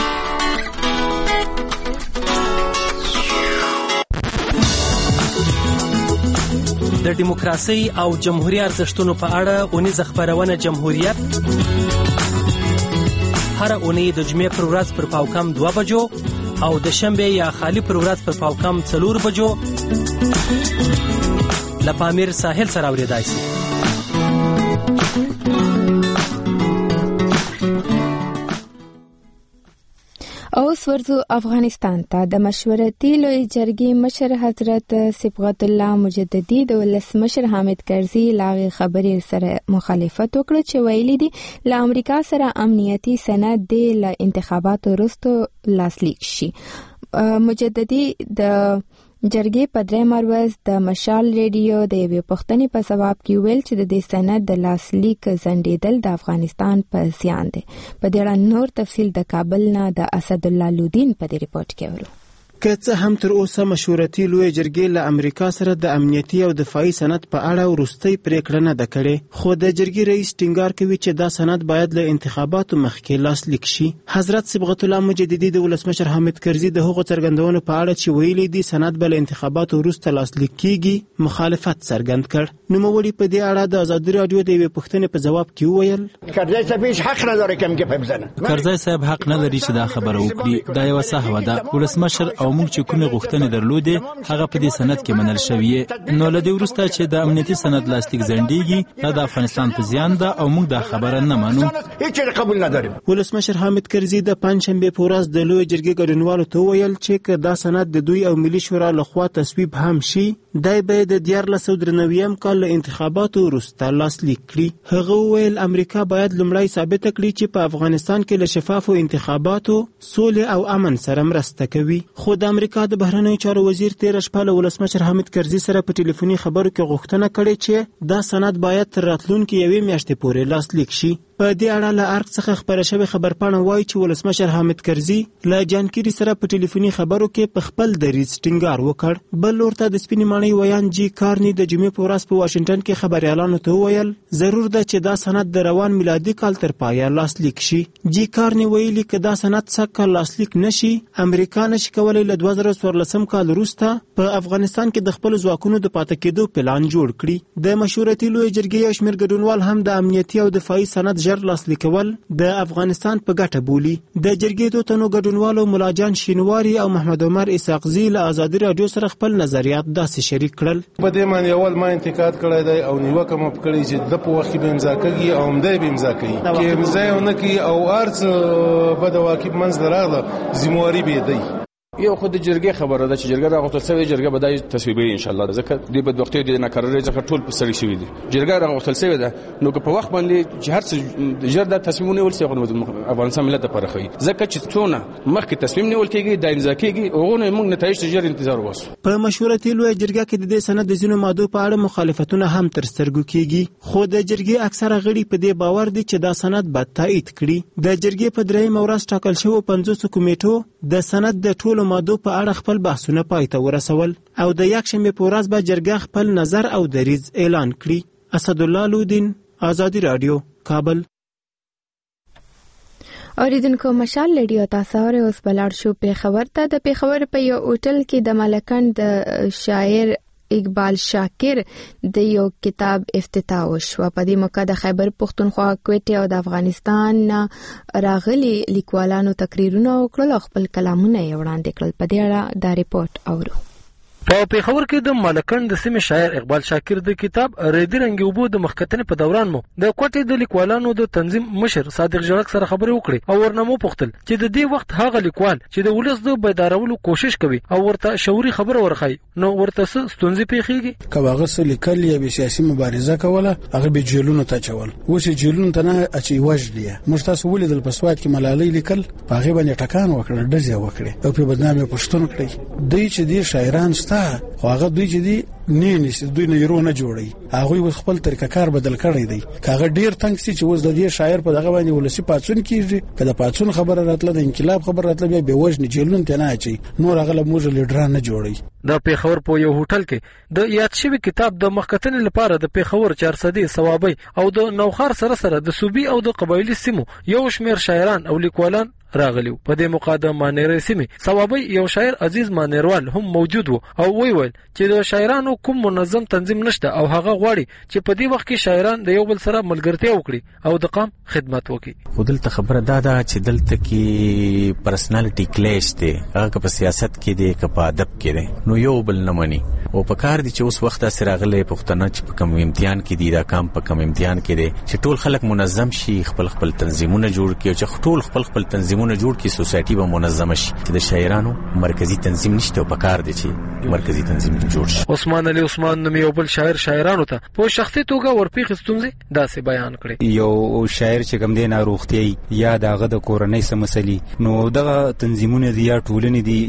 د دیموکراسي او جمهوریت ارزښتونو په اړه اونیزه خبرونه جمهوریت هر اونۍ د جمعې پر ورځ پر پاوکم دوه بجو او د شنبه یا خالی پر ورځ پر پاوکم څلور بجو لپامیر ساحل سره اوریدای شي.
اوس ورځو افغانستان ته. د مشورتي لوی جرګې مشر حضرت صبغت الله مجددي د ولسمشر حامد کرزي لاغي خبرې سره مخالفت وکړه چې ویلي دي له امریکا سره امنیتي سند دی له انتخاباتو وروسته لاسلیک شي. مجددي د جرګې په درېیمه ورځ د مشال ریډیو د یوې پوښتنې په ځواب کې ویل چې د دې سند د لاسلیک ځنډېدل د افغانستان په زیان دی. په دې اړه نور تفصیل د کابل نه د اسد الله لودین په دې ریپورت کې اورو.
که څه هم تر اوسه مشورتي لوی جرګې له امریکا سره د امنیتي او دفاعي سند په اړه وروستۍ پریکړه نه ده کړې، خو د جرګې رئیس ټینګار کوي چې دا سند باید له انتخاباتو مخکې لاسلیک شي. حضرت صبغت الله مجددي د ولسمشر حامد کرزي د هغو څرګندونو په اړه چې ویلي دي سند به له انتخاباتو وروسته لاسلیک کیږي مخالفت څرګند کړ. نوموړي په دې اړه د ازادي راډیو د یوې پوښتنې په ځواب کې وویل
کرزي صاحب هیڅ حق نه لري کوم کې بزنه.
کرزي صاحب حق نه لري چې دا خبره وکړي. دا یو صحوه ده. ولسمشر او موږ چې کومه غوښتنې درلودې هغه په دې سند کې منل شوې. نو له دې وروسته چې د امنیتي سند لاسلیک ځنډېږي دا د افغانستان په زیان ده او موږ دا خبره نه منو.
هیڅ قبول نه لري.
ولسمشر حامد کرزي د پنځشنبه په ورځ د لوی جرګې ګډونوالو ته ویل چې که دا سند د دوی او ملي شورا لخوا تصویب هم شي دای به د دیارلس سوه درې نوي کال له انتخاباتو وروسته لاسلیک کړي. هغه ویل امریکا باید لومړی ثابته کړي چې په افغانستان کې له شفافو انتخاباتو، سولې او امن سره مرسته کوي. خو د امریکا د بهرنیو چارو وزیر تیر شپه له ولسمشر حامد کرزي سره په ټلیفوني خبرو کې غوښتنه کړې چې دا سند باید تر راتلونکي یوې میاشتې پورې لاسلیک شي. په دې اړه له ارګ څخه خبره شوې خبرپاڼه وایي چې ولسمشر حامد کرزي له جانکيري سره په ټلیفوني خبرو کې په خپل دریځ ټینګار وکړ. بل لور ته د سپینې ماڼۍ ویان جی کارني د جمعې په ورځ په واشنگټن کې خبريالانو ته وویل ضرور ده چې دا سند د روان میلادي کال تر پایه لاسلیک شي. جی کارني ویلي که دا سند څنګه لاسلیک نشي امریکا نشي کولای له دوه زره څوارلسم کال وروسته په افغانستان کې د خپل ځواکونو د پاتې کېدو پلان جوړ کړي. د مشورتي لوی جرګې یو شمېر ګډونوال هم د امنیتي او دفاعي سند ژر لاسلیکول د افغانستان په ګټه بولي. د جرګې دوه تنو ګډونوالو ملاجان شینواري او محمد عمر اسحاقزي له آزادي رادیو سره خپل نظریات داسې شریک کړل.
په دې باندې اول ما انتقاد کړی دی او نیوکه مو کړې چې د په وخت به امضا کوي او همدای به امضا کوي کې امضا نه کوي او ارڅ بد واقع منځ دراغله ذمہواری به دی.
یو خود جرګه خبره ده چې جرګه راغوتل سوی جرګه بدای تصویبي ان شاء الله ځکه د بد وختي د نکررې ځکه ټول په سړی شوی دي. جرګه راغوتل سوی ده نو که په وخت باندې چې هر څه جرګه تصمیمونه ول سي افغانستان ملت لپاره خي ځکه چې څونه مخکې تصمیم نیول کېږي د امضا کېږي اوغه موږ نتایج ته جر انتظار واسو.
په مشورتي لوی جرګه کې د دې سند د ځینو ماده په اړه مخالفتونه هم تر سترګو کېږي خو د جرګې اکثره غړي په دې باور دي چې دا سند به تایید کړي. د جرګې په درېیم ورځ ټاکل شوی پنځوس کمیټو د سند د ټولو ماده په اړه خپل بحثونه پای ته ورسول او د یکشنبه په ورځ به جرګه خپل نظر او دریځ اعلان کړي. اسدالله لودین، آزادی رادیو، کابل.
اوریدونکو مشال رادیو تاسو اوس بلار شو په خبر ته د پیښور په یو هوټل کې د ملکند د شاعر اقبال شاکر د یو کتاب افتتاح وشو. په دې موقع د خیبر پښتونخوا، کوټه او د افغانستان راغلي لیکوالانو تقریرونه وکړل او خپل کلامونه یې وړاندې کړل. په دې اړه دا ریپورت اورو.
په پیښور کې د ملکند د سیمې شاعر اقبال شاکر د کتاب ریدی رنګ اوبو د مخکتنې په دوران مو د کوټې د لیکوالانو د تنظیم مشر صادق جړک سره خبرې وکړې او ورنمو پوښتل چې د دې وخت هغه لیکوال چې د ولس د بیدارولو کوشش کوي او ورته شعوري خبره ورخای نو ورته ستونزې پیښیږي.
کواغه سره لیکل یا به سیاسي مبارزه کوله هغه به جیلونو ته چول اوس جیلونو ته نه اچي وجدي مشتاس ولید په سواد کې ملالۍ لیکل هغه باندې ټکان وکړ ډزې وکړي او په بدنامي پښتون کړی دوی چې دي شاعران ستا خو هغه دوی چې دي نه نشي دوی نه یرو نه جوړي هغه خپل طریقه کار بدل کړی دی. هغه ډیر تنګ سي چې وز د دې شاعر په دغه باندې ولسی پاتون کیږي کله پاتون خبره راتله د انقلاب خبره راتله بیا به وژن جیلون ته نه اچي نور هغه موږ لیډران نه جوړي.
د پیښور په یو هوټل کې د یاد شوی کتاب د مخکتنې لپاره د پیښور چارسدي ثوابي او د نوخار سره سره د صوبي او د قبایلی سیمو یو شمیر شاعران او لیکوالان راغلیو. په دې مقاده مانیرې سیمې ثوابي یو شاعر عزیز مانیروال هم موجود وو او وی ویل چې د شاعرانو کوم منظم تنظیم نشته او هغه غواړي چې په دې وخت کې شاعران د یو بل سره ملګرتیا وکړي او د قام خدمت وکړي.
خو دلته خبره دا ده چې دلته کې پرسنالټي کلیش دی هغه په سیاست کې دی که په ادب کې دی نو یو بل نه مني او په کار دي چې اوس وخت سره غلې پښتنه چې په کوم امتحان کې دي دا کام په کوم امتحان کې دي چې ټول خلک منظم شي خپل خپل تنظیمونه جوړ کړي چې ټول خپل خپل تنظیمونه جوړ کړي سوسایټي به منظم شي. د شاعرانو مرکزی تنظیم نشته او په کار دي چې مرکزی تنظیم جوړ شي.
عثمان علي عثمان نوم یو بل شاعر شاعرانو ته په شخصي توګه ورپیخ ستونزې داسې بیان کړي.
یو شاعر چې کوم دی ناروغتي یا دغه د کورنۍ سمسلي نو دغه تنظیمونه دي یا ټولنې دي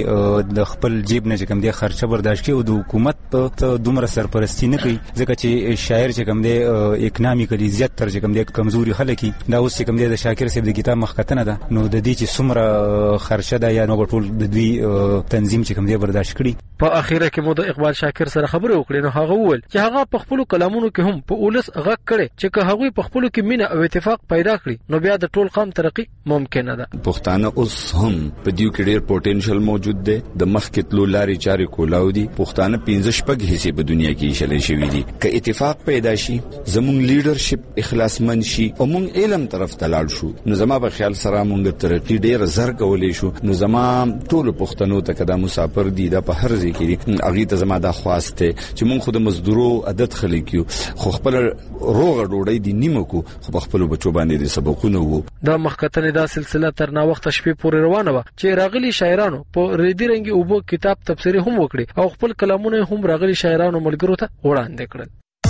چې د خپل جیب نه کوم دی خرچه برداشت کوي او د حکومت په دومره سرپرستی نه کوي ځکه چې شاعر چې کوم دی اکونامیکلی زیات تر کوم دی کمزوري خلک دا اوس چې کوم دی د شاکر صاحب د کتاب مخکتنه ده نو د دې چې څومره خرچه ده یا نو ټول د دوی تنظیم چې کوم دی برداشت کړي.
په اخیره کې مو د اقبال شاکر سره خبرې وکړې نو هغه وویل چې هغه په خپل کلامونو کې هم په اولس غږ کړي چې که هغه په خپل کې مینه او اتفاق پیدا کړي نو بیا د ټول قوم ترقی ممکن ده.
پښتانه اوس هم په دیو کې ډېر پوتنشل موجود دی د مخکې تلو لارې چارې کولاو دي. پښتانه پنځه شپږ حصے په دنیا کې شلې شوی دي که اتفاق پیدا شي زموږ لیډرشپ اخلاصمن شي او موږ علم طرف ته لاړ شو نو زما په خیال سره موږ ترقی ډېر زر کولې شو. نو زما ټول پښتنو ته کدا مسافر دي دا په هر ځای کې دي اغه ته زما د خواسته چې مونږ خود مزدورو عادت خلک یو خو خپل روغه ډوډۍ دی نیمه کو خو خپل بچو باندې د سبقونه وو.
د مخکتنې دا سلسله تر نا وخت شپې پورې روانه و چې راغلي شاعرانو په ریدی رنګي اوبو کتاب تفسیری هم وکړي او خپل کلامونه هم راغلي شاعرانو ملګرو ته وړاندې کړل.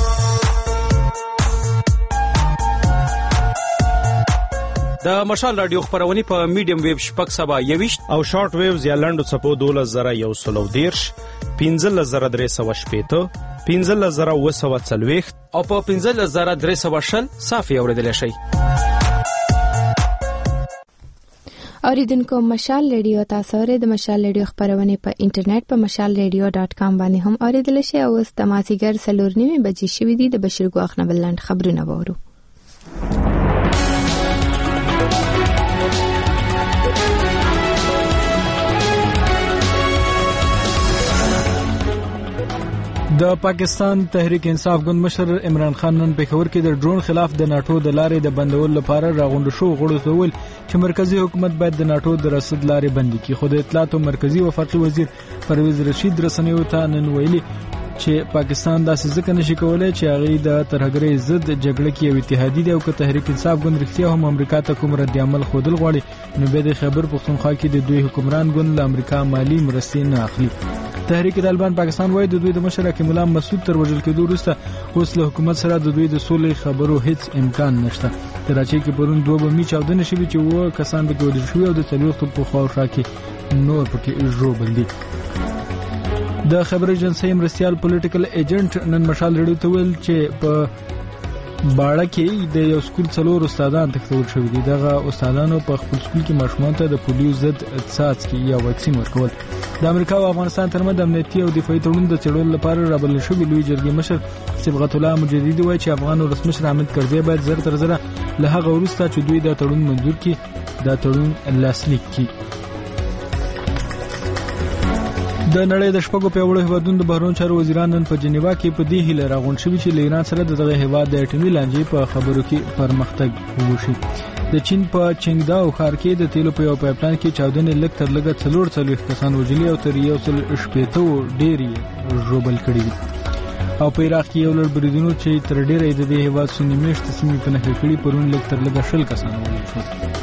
د مشال رادیو خبرونه په میډیم ویو شپږ سبا یويشت
او شارټ ویوز یا لنډو څپو دوله زره یو سلو دیرش پنځه زره درې سوه شپېته پنځه زره اوه سوه څلوېښت
او په پنځه زره درې سوه شل صافي اوریدل شي.
اوریدونکو مشال ریډیو تاسو لري د مشال ریډیو خبرونه په انټرنیټ په مشال ریډیو ډاټ کام باندې هم اوریدل شي او د مازیګر سلور نیمه بجې شوې دي د بشیر ګواخ نه بلند خبرونه وورو.
د پاکستان تحریک انصاف ګوند مشر عمران خان نن پېښور کې د ډرون خلاف د ناتو د لارې د بندولو لپاره راغونډ شو غړو ته ویل چې مرکزی حکومت باید د ناتو د رسد لارې بندي کړي. خو د اطلاعات او مرکزی وفاقي وزیر پرویز رشید رسنیو ته نن ویلي چې پاکستان داسې ځکه نشي کولای چې هغه د ترهګرۍ ضد جګړه کې یو اتحادی دی او که تحریک انصاف ګوند رښتیا هم امریکا ته کوم رد عمل خودل غواړي نو به د خیبر پختونخوا کې د دوی حکمران ګوند له امریکا مالی مرستې نه اخلي. تحریک طالبان پاکستان وايي د دوی د مشر حکیم الله مسعود تر وژل کېدو وروسته اوس له حکومت سره د دوی د سولې خبرو هیڅ امکان نشته. کراچۍ کې پرون دوه بمي چاودنې شوې چې وو کسان به ګوډل شوي او د څلور په خوا کې نور پکې ژوبل دي. د خبر ایجنسی مرستیال پولیټیکل ایجنټ نن مشال ریډیو ته ویل چې په باړه کې د یو سکول څلور استادان تښتول شوي دي. دغه استادانو په خپل سکول کې ماشومان ته د پولیو ضد څاڅکي یا واکسین ورکول. د امریکا او افغانستان ترمنځ د امنیتي او دفاعي تړون د څېړلو لپاره رابلل شوي لوی جرګې مشر صبغت الله مجددي وایي چې افغان ولسمشر حامد کرزي باید زر تر زره له هغه وروسته چې دوی دا تړون منظور کړي دا تړون لاسلیک کړي. د نړۍ د شپږو پیاوړو هیوادونو د بهرون چارو وزیران نن په جنیوا کې په دې هیله راغونډ شوي چې له ایران سره د دغه هیواد د اټومي لانجې په خبرو کې پرمختګ وشي. د چین په چنګداو ښار کې د تیلو په یو پایپلاین کې چاودنې لږ تر لږه څلور څلوېښت کسان وژلي او تر یو سل شپېته ډېر یې ژوبل کړي دي. او په عراق کې یو لړ بریدونو چې تر ډېره د دې هیواد سني میشتې سیمې په نښه کړي پرون لږ تر لږه شل کسان وژل شول.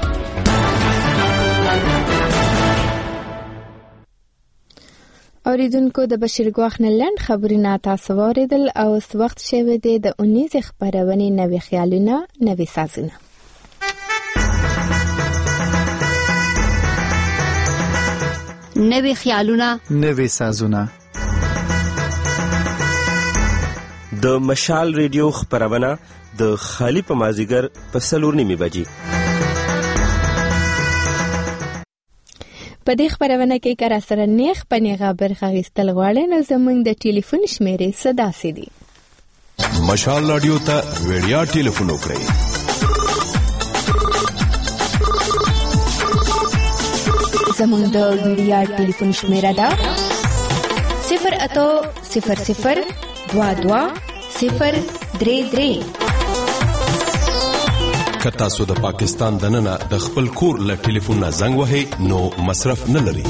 اوریدونکو د بشیر ګواخ نه لنډ خبرونه تاسو واوریدل او اوس وخت شوی دی د اونیز خبرونه نوي خیالونه نوي سازونه.
نوي خیالونه
نوي سازونه.
د مشال ریډیو خبرونه د خالی په مازیګر په سلور نیمه بجې.
په دې خبرونه کې کار سره نیخ پنیغه برخه غستل غواړي نو زموږ د ټلیفون شمیرې صدا سي دي.
مشال رادیو ته ویډیا ټلیفون وکړئ
زموږ د ویډیا ټلیفون شمیره ده صفر اتو صفر صفر دوا دوا صفر درې درې.
که تاسو د پاکستان دننه د خپل کور له ټلیفون نه زنګ وهئ نو مصرف نه لري.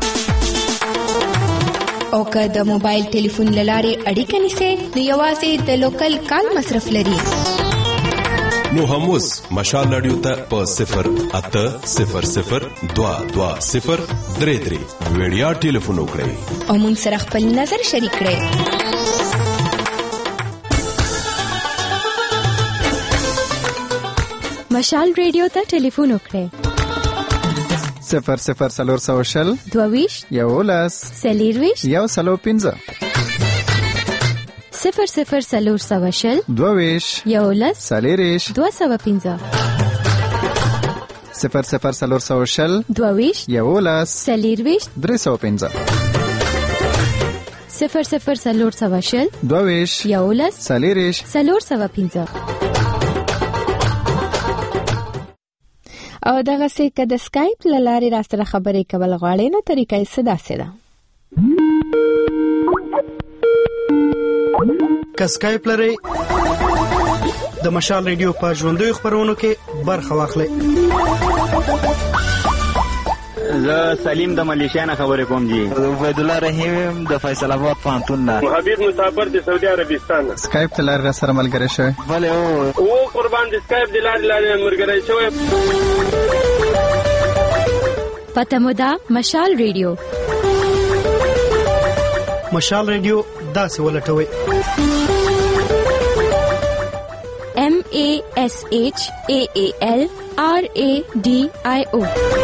او که د موبایل ټلیفون له لارې اړیکه نیسئ نو یوازې د لوکل کال مصرف لري.
نو هم اوس مشال رادیو ته په صفر اته صفر صفر دوا دوا صفر درې درې ویډیا ټلیفون وکړئ
او موږ سره خپل نظر شریک کړئ.
مشال ریډیو ته ټلیفون وکړئ
صفر صفر سلور سو شل
دوویش
یولس
سلیرویش
یو سلو پنځه
صفر صفر سلور سو شل
دوویش
یولس
سلیریش
دو سو پنځه
صفر صفر سلور سو شل
دوویش یولس سلیرویش
درې سو پنځه
صفر صفر سلور سو شل
دوویش
یولس
سلیریش
سلور سو پنځه.
او دغه سه که د سکایپ لاره را سره خبرې کول غواړئ نو طریقې صدا سره
که سکایپ لري د مشال ریډیو په ژوندوي خبرونو کې برخه واخلئ.
زه سلیم د ملیشیا نه خبرې کوم جی.
عبید الله رحیم د فیصل آباد پوهنتون نه.
حبیب مسافر د سعودي عربستان.
سکایپ ته لاره سره ملګری شوی.
بله او او قربان د سکایپ د لارې لارې ملګری شوی.
پته مو ده مشال ریډیو.
مشال ریډیو داسې ولټوي
M A S H A A L R A D I O.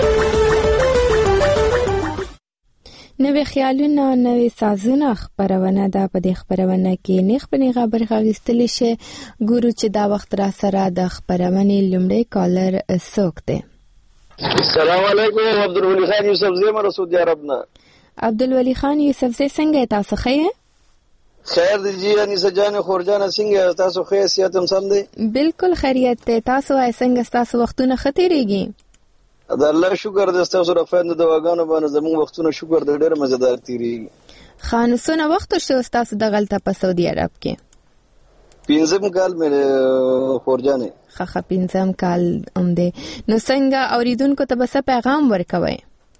نوې خیالونه نوې سازونه خبرونه ده. په دې خبرونه کې نیخ پنیغه برخه اخیستلی شي. ګورو چې دا وخت را سره د خبرونې لومړی کالر څوک دی.
السلام علیکم. عبدالولی خان یوسف زی مر سعودي عرب نه.
عبدالولی خان یوسف زی څنګه تاسو ښه؟
خیر دی جی انیسه جان خورجان څنګه تاسو ښه سیاست هم سم دی؟
بالکل خیریت دی. تاسو یې څنګه تاسو وختونه ښه تیریږي؟
د الله شکر دی. تاسو را فند دواګانو باندې زموږ وختونه شکر دی ډېر مزیدار تیریږي.
خانسونه وخت شو تاسو د غلطه په سعودي عرب کې؟
پنځم کال مې خورجانې.
خخه پنځم کال هم دی. نو څنګه اوریدونکو ته بس پیغام ورکوي؟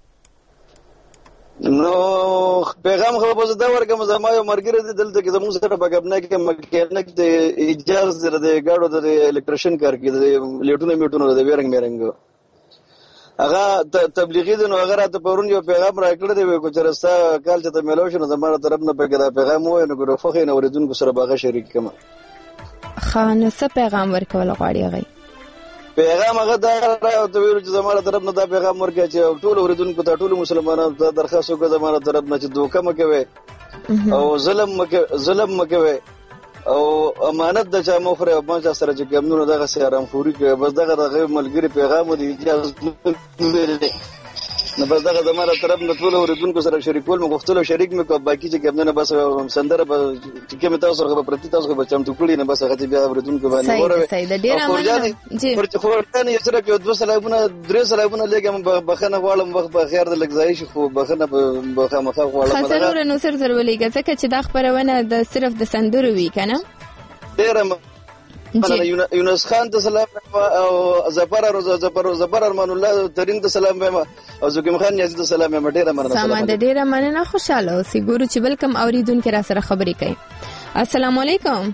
نو پیغام خو به زده ورکم. زما یو مرګره دی دلته کې زموږ سره په غبنه کې مکانیک د اجازه د گاډو د الکتریشن کار کې د لیټونو میټونو د ویرنګ میرنګ هغه تبلیغي دی. نو هغه راته پرون یو پیغام راکړی دی کو چې رستا کال چې ته ملو شنو زموږ طرف نه پکې پیغام وای نو ګرو فخې نو اوریدونکو سره باغه شریک کما.
خان څه پیغام ورکول غواړي هغه؟
پیغام هغه دا راته ویل چې زموږ طرف نه دا پیغام ورکړي چې ټول اوریدونکو ته ټول مسلمانانو ته درخواست وکړه زموږ طرف نه چې دوکه مکوي او ظلم مکوي ظلم مکوي او امانت د چا مخره او باندې سره چې کومونو دغه سي آرام خوري کوي. بس دغه دغه ملګری پیغام دی اجازه نو بس دغه زموږ طرف نه ټول اوریدونکو سره شریکول مو غوښتلو شریک مې کو باقي چې کومونه بس سندره به چې کوم تاسو سره په پرتی تاسو به چمتو کړی نه بس هغه بیا اوریدونکو باندې وروي.
صحیح ده ډیر امانه
جی ورته خورتنه یو سره کې دوه سلامونه درې سلامونه لګم بخنه غواړم وخت په خیر د لګځای شي خو بخنه بخه مخه غواړم.
خسرور نو سر سره ولېګه ځکه چې دا خبرونه د صرف د سندرو وی کنه.
ډیر یونس خان ته سلام او زفر روز زفر زفر ارمان الله ترين ته سلام وایم او زکیم خان نیازی ته سلام وایم. ډیره مننه.
سلام ده ډیره مننه. خوشاله اوسئ. ګورو چې بلکم اوریدونکو را سره خبرې کوي. السلام علیکم.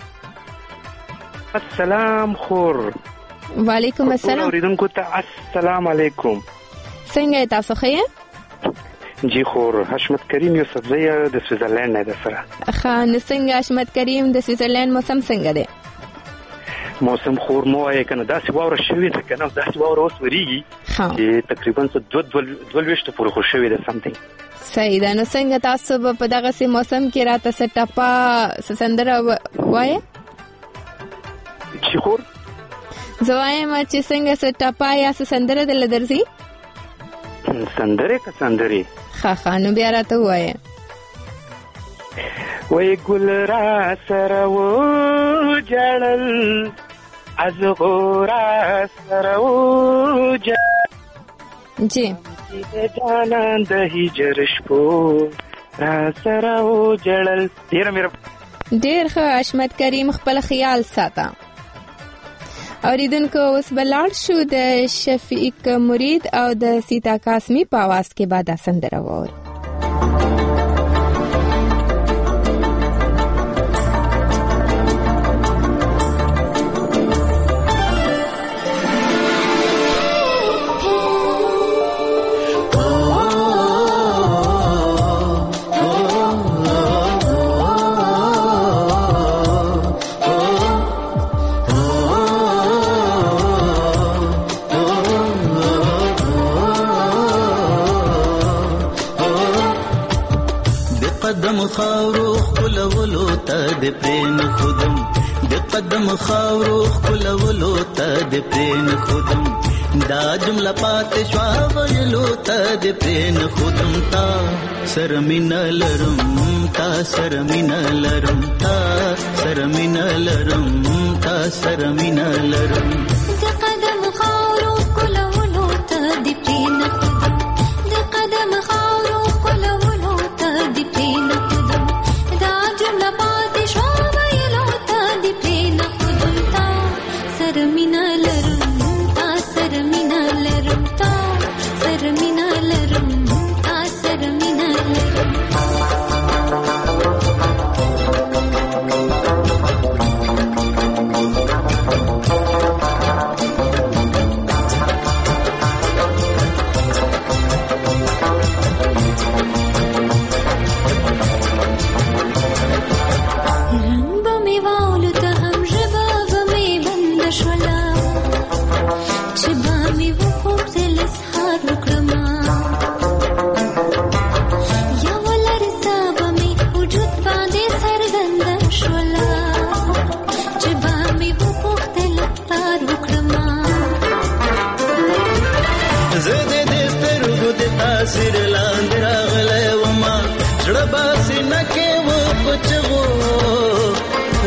السلام خور.
وعلیکم السلام.
اوریدونکو ته السلام علیکم.
څنګه تاسو ښه؟
جی خور. حشمت کریم یوسف زی د سویټزرلند نه ده سره.
خان څنګه حشمت کریم د سویټزرلند موسم څنګه دی؟
موسم خور مو وای کنه داسې واوره شوې ده کنه داسې واوره اوس وريږي چې تقریبا څه دوه دوه وشته پورې خو شوې ده سمثینګ.
صحیح ده. نو څنګه تاسو په دغه سي موسم کې راته سټاپا سندره وای؟
چې خور
زوایم چې څنګه سټاپا یا سندره دل درځي؟
سندره که سندري؟
ښه ښه نو بیا راته وای.
وای ګل را سره و جړل از غورا سره و جړل
جی
جانان د هجر شپو را سره و جړل. ډیر مې
ډیر ښه. حشمت کریم خپل خیال ساته. اوریدونکو اوس بلاړ شو د شفیق مرید او د سیتا قاسمی په आवाज کې بعد سندره وور.
قدم خاورو خلولو ته د پرین خودم د قدم خاورو خلولو ته د پرین خودم دا جمله پات شوا ویلو ته د پرین خودم تا سرمن لرم تا سرمن لرم تا سرمن لرم تا سرمن لرم
د قدم خاورو خلولو ته د پرین خودم د قدم خاورو خلولو ته د پرین خودم دا جمله پات شوا ویلو ته د پرین خودم تا سرمن لرم تا سرمن لرم تا سرمن لرم تا سرمن لرم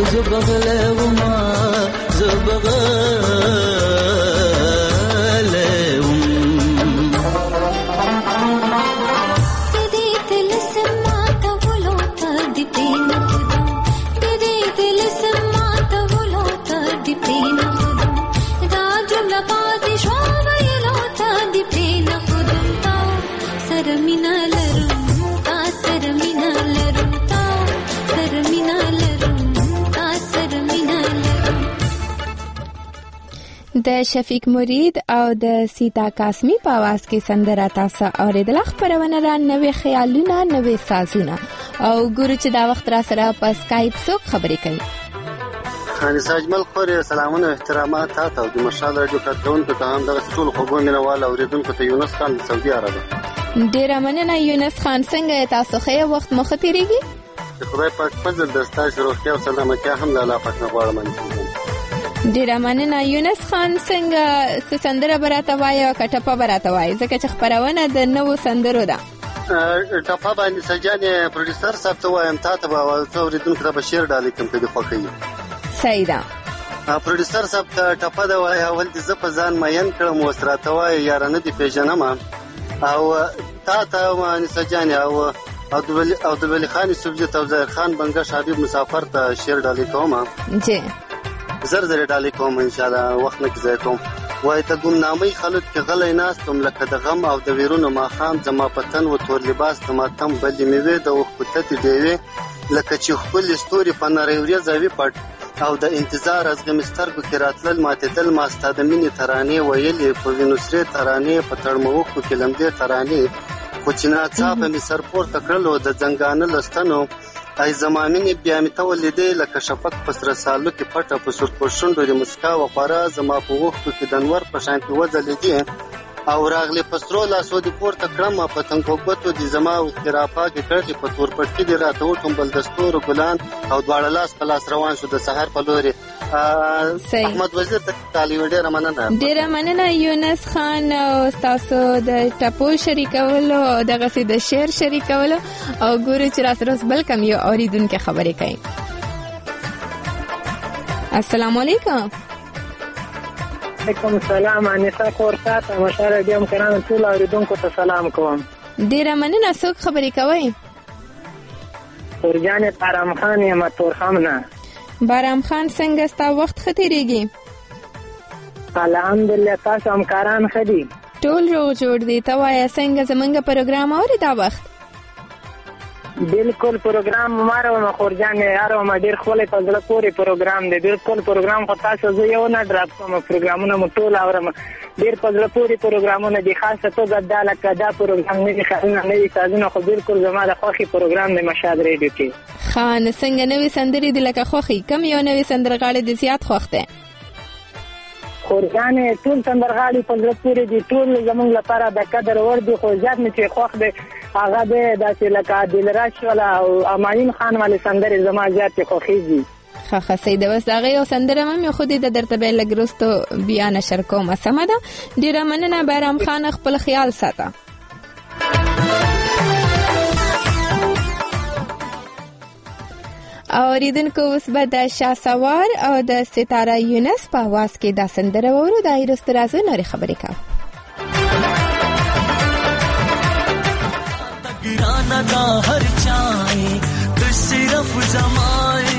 زبغلوما زبغلوم
تدي تلسما تولو تدي بين خدم تدي تلسما تولو تدي بين خدم دا جمله پاتې شو ویلو تدي بين خدم تا سره مینا لرم تا سره مینا لرم تا سره مینا لرم تا سره مینا لرم.
د شفیق مرید او د سیتا قاسمی په आवाज کې سندره تاسو اوریدل. خبرونه را نوې خیالونه نوې سازونه او ګورو چې دا وخت را سره په اسکایپ څوک خبرې کوي.
خان ساجمل خوري سلامونه احترامات تاسو د مشال رادیو کارکونکو ته هم د ټول خوګو مینوال اوریدونکو ته یونس خان د سعودي عربه.
ډیره مننه یونس خان، څنګه تاسو ښه وخت مخ تیریږي؟
خدای پاک فضل د ستاسو روغتیا او سلامتیا هم له الله پاک نه غواړم.
ډیره مننه یونس خان، څنګه سندره براته وایي او کټپه براته وایي ځکه چې خبرونه د نوو سندرو ده.
ټپه باندې سجانې پروډوسر صاحب ته وایم تاسو به اوریدونکو ته بشیر ډالې کوم په دې خوښي.
صحیح ده.
پروډوسر صاحب ته ټپه دا وایي اول دې زه په ځان مین کړم وسراته وایي یارانه دې پیژنم او تا ته باندې سجانې او عبدالولي خان سبزت او ظاهر خان بنګش حبیب مسافر ته شیر ډالې کوم.
جی
زر زر ډالې کوم ان شاء الله وخت نه ځای کوم. وای ته ګمنامي خلک کې غلې ناستم لکه د غم او د ویرونو ماخام زما پتن و تور لباس ته ماتم بلې میوه د وختت دیوي لکه چې خپل ستوري په نړۍ ورځوي پټ او د انتظار از غمسترګو کې راتلل ماته دل ما ستاد مینې ترانه ویلې په وینوسره ترانه په تړمو کې لمدې ترانه خو چې نا څاپه می سرپور تکړلو د زنګانه لستنو ای زمامینې بیا می تولیدې لکه شفق پسر سالو کې پټه په سر پښوندو د مسکا و فراز ما په وخت کې دنور په شان کې وځلېدې او راغلي پسرو لاسو د پور تکړم په تنګو غوتو د زما او خرافه کې کړې په تور پټکی دی راته وټم بل دستور ګلان او دواړه لاس په لاس روان شو د سحر په لوري. احمد وزیر ته تعالی ډیره مننه.
ډیره مننه یونس خان او تاسو د ټپو شریکولو دغه سي د شعر شریکولو او ګورو چې راس راس بل کم یو اوریدونکو خبرې کوي. السلام علیکم.
علیکم السلام. انیسا کورسات مشاره دیم کران ټول اوریدونکو ته سلام کوم.
ډیره مننه. څوک خبرې کوي؟
تورجان بارام خان یم تورخم نه.
بارام خان څنګه ستا وخت ختیریږي؟
الحمدلله تاسو هم کاران خدي
ټول روغ جوړ دي. ته وایې څنګه زمونږ پروګرام اوري دا وخت؟
بالکل پروګرام مارو ما خورجان یارو ما ډیر خپل په ځل پوری پروګرام دی. بالکل پروګرام خو تاسو زه یو نه ډراپ کوم پروګرامونه مټول اورم ډیر په ځل پوری پروګرامونه دي خاصه توګه د علاقه دا پروګرام نه دي خلونه نه دي تاسو خو بالکل زما د خوخي پروګرام د مشاد ریډیو کې.
خان څنګه نوې سندري د لکه خوخي کم یو نوې سندرغاړي د زیات خوخته
خورجان ټول سندرغاړي په ځل پوری دي ټول زمونږ لپاره د قدر ور دي خو ځات نه چې خوخ دي هغه به داسې لکه دلراش ولا او امانین خان والی سندرې زما زیات خوښیږي.
ښه ښه سیده اوس هغه یو سندره مې خو دې د درته به لګرستو بیا نشر کوم. سمه ده. ډیره مننه بارام خان، خپل خیال ساته. اوریدونکو اوس به د شاه سوار او د ستاره یونس په आवाज کې دا سندره وورو. د ایرست رازو نورې خبرې کوو.
गिराना का हर चाहे तो सिर्फ जमाए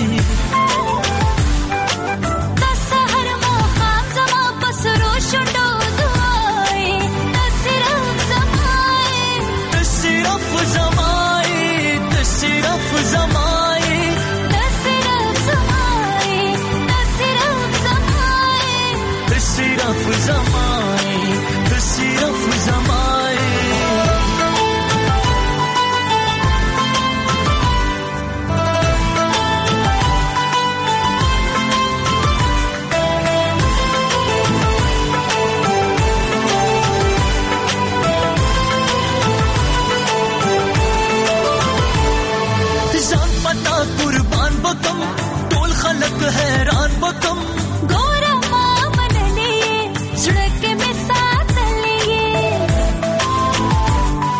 तसहर मोखाम जमा पसरो शुंडो दुआए तसिरफ जमाए
तसिरफ जमाए तसिरफ जमाए
तसिरफ जमाए तसिरफ जमाए
तसिरफ जमाए तसिरफ जमाए बकम टोल खलक हैरान बकम
गोरा मन लिए झुड़के में साथ लिए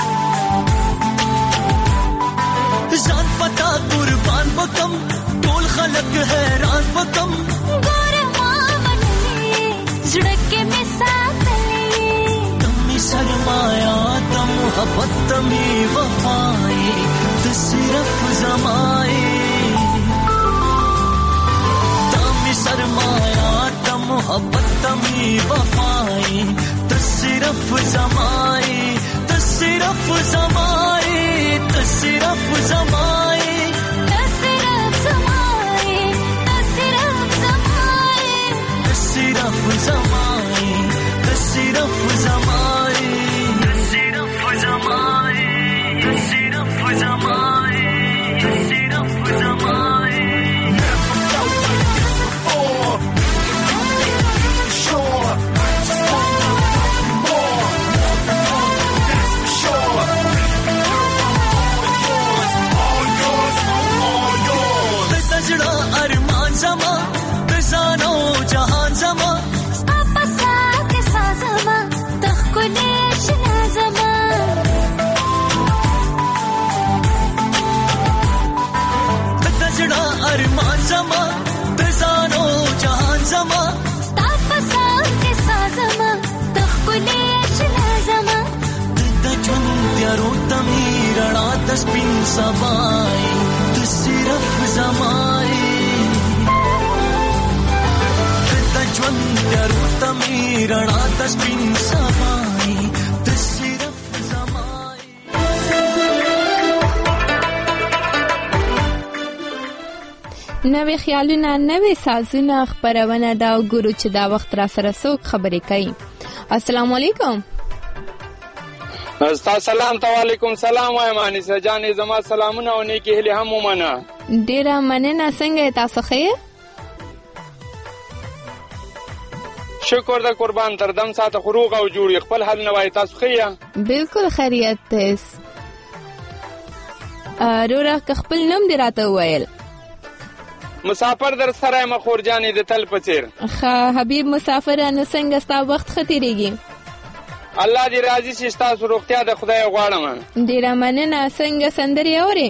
जान पता कुर्बान बकम टोल خلق حیران وکم
ګوره ما منلې زړه کې مې ساتلې
تمې سرمایا د محبت تمې وفای ته صرف زمای تمې سرمایا د محبت تمې وفای ته صرف زمای ته صرف زمای ته صرف زمای सिर्फ ज़माए सिर्फ ज़माए सिर्फ ज़माए सिर्फ ज़माए सिर्फ ज़माए सजड़ा अरमान ज़मा बेज़ानो जहान ज़मा अरमान ज़मा बेज़ानो जहान ज़मा
तापसा के साज़मा तखुले अशला ज़मा
दजन प्यारो तमीरणा तस्पिन सबाई तु सिर्फ ज़माए दजन प्यारो तमीरणा तस्पिन सबाई तु सिर्फ ज़माए
نوې خیالونه نوې سازونه خبرونه دا ګورو چې دا وخت را سره څوک خبرې کوي. السلام علیکم.
استاد سلام علیکم. سلام وایم انیسه جانې زما سلامونه او نیکی هلي هم ومنه.
ډیره مننه. څنګه تاسو ښه؟
شکر د قربان تر دم ساته خروغ او جوړ خپل حل نه وای تاسو ښه؟
بالکل خیریت ده. رورا خپل نوم دی راته وایل.
مسافر در سره مخور جانې د تل پچیر.
خا حبیب مسافر ان څنګه ستا وخت ختیریږي؟
الله دې راضي شي تاسو روغتیا د خدای غواړم.
ډیره مننه. څنګه سندري اوري؟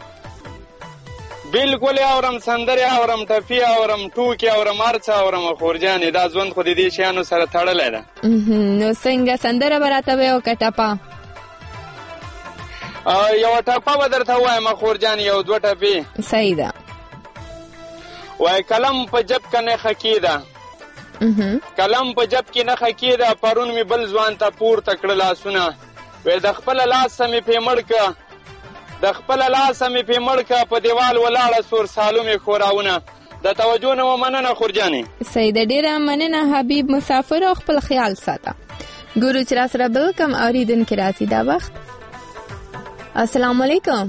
بالکل اورم سندري اورم ټفي اورم ټوکی اورم ارڅه اورم خور جانې دا ژوند خو دې شیانو سره تړلې ده.
نو څنګه سندره براته و کټپا؟
یو ټپه بدرته وایم خور جانې یو دوه ټپي.
صحیح ده.
وای کلم په جب کنه خکیدا کلم په جب کې نه خکیدا پرون می بل ځوان ته پور تکړه لاسونه وای د خپل لاس می په مړکا د خپل لاس می په مړکا په دیوال ولاړه سور سالو می خوراونه د توجه نه ومننه خورجاني.
سید ډیره مننه حبیب مسافر او خپل خیال ساته. ګورو چې را سره بل کم اوریدونکو راځي دا وخت. السلام علیکم.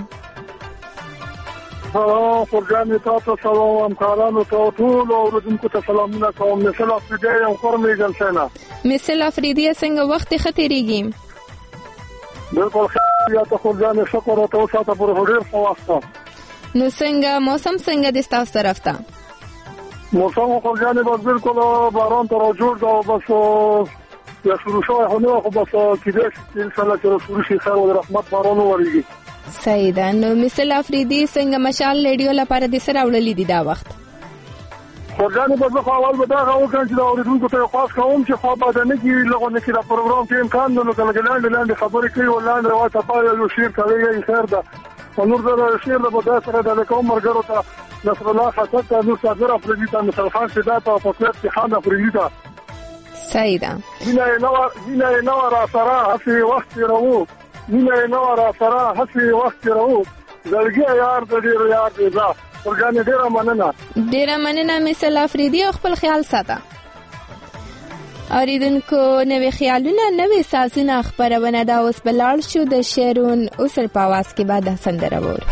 سلام خورجانې تاسو سلام همکارانو ته ټول اوریدونکو ته سلامونه کوم. مثل افریدی یم خورمې جلسینا.
مثل افریدی څنګه وخت ختیریږي؟
بالکل خیریت خورجانې شکر او تاسو ته پر ډیر ښه وخت.
نو څنګه موسم څنګه د تاسو طرف ته؟
موسم خورجانې بس بالکل باران ته راجوړ دا بس یا شروع شوی خو نه خو بس کېدای شي ان شاء الله چې شروع شي خیر او رحمت باران وورېږي.
صحیح ده. نو مثل افریدی څنګه مشال ریډیو لپاره د سره وړلې دي دا وخت؟
خورجانې په ځخه اول به دا غوښم چې دا اوریدونکو ته خاص کوم چې خو به نه کې لغونه کې دا پروګرام کې امکان نه کله لاندې لاندې خبرې کوي ولاندې راته پاره یو شیر کوي یې خیر ده. نور دا شیر له بده سره د کوم مرګرو ته نصر الله خاطر ته نو صادره افریدی ته مثال خان شدا ته په خپل خان افریدی ته.
صحیح ده.
نه نو نه نو را سره هڅه وخت راو مینه نو را سره هڅه وخت راو زړګي یار د ډیر یار دی ځه ورګانې ډیره مننه.
ډیره مننه مثل افریدی او خپل خیال ساته. اوریدونکو نوې خیالونه نوې سازونه خبرونه دا اوس بلاړ شو د شیرون اوسر په आवाज کې بعد سندره وره.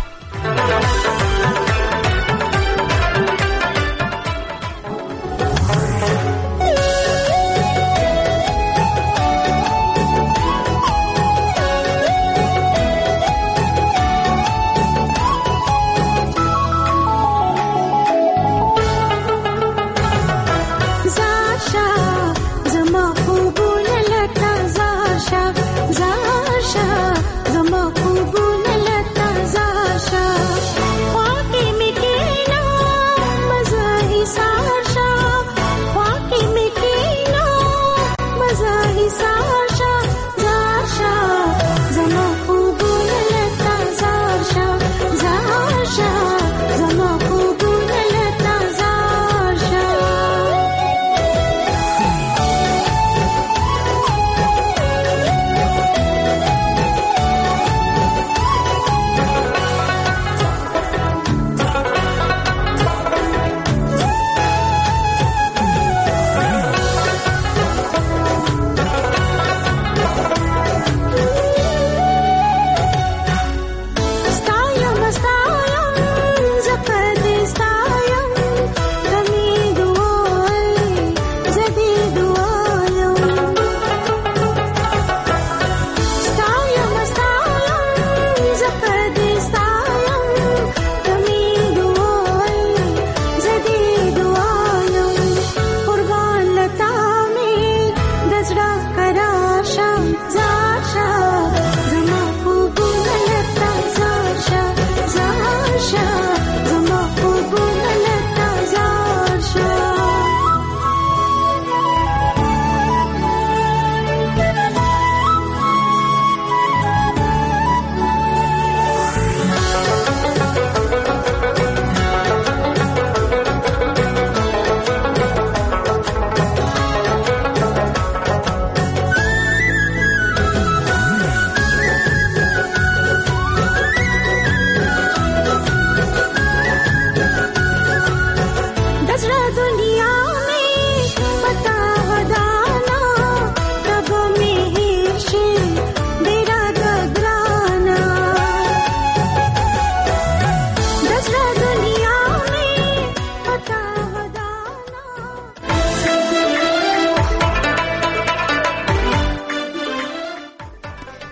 زما خوبونه لتا زاشا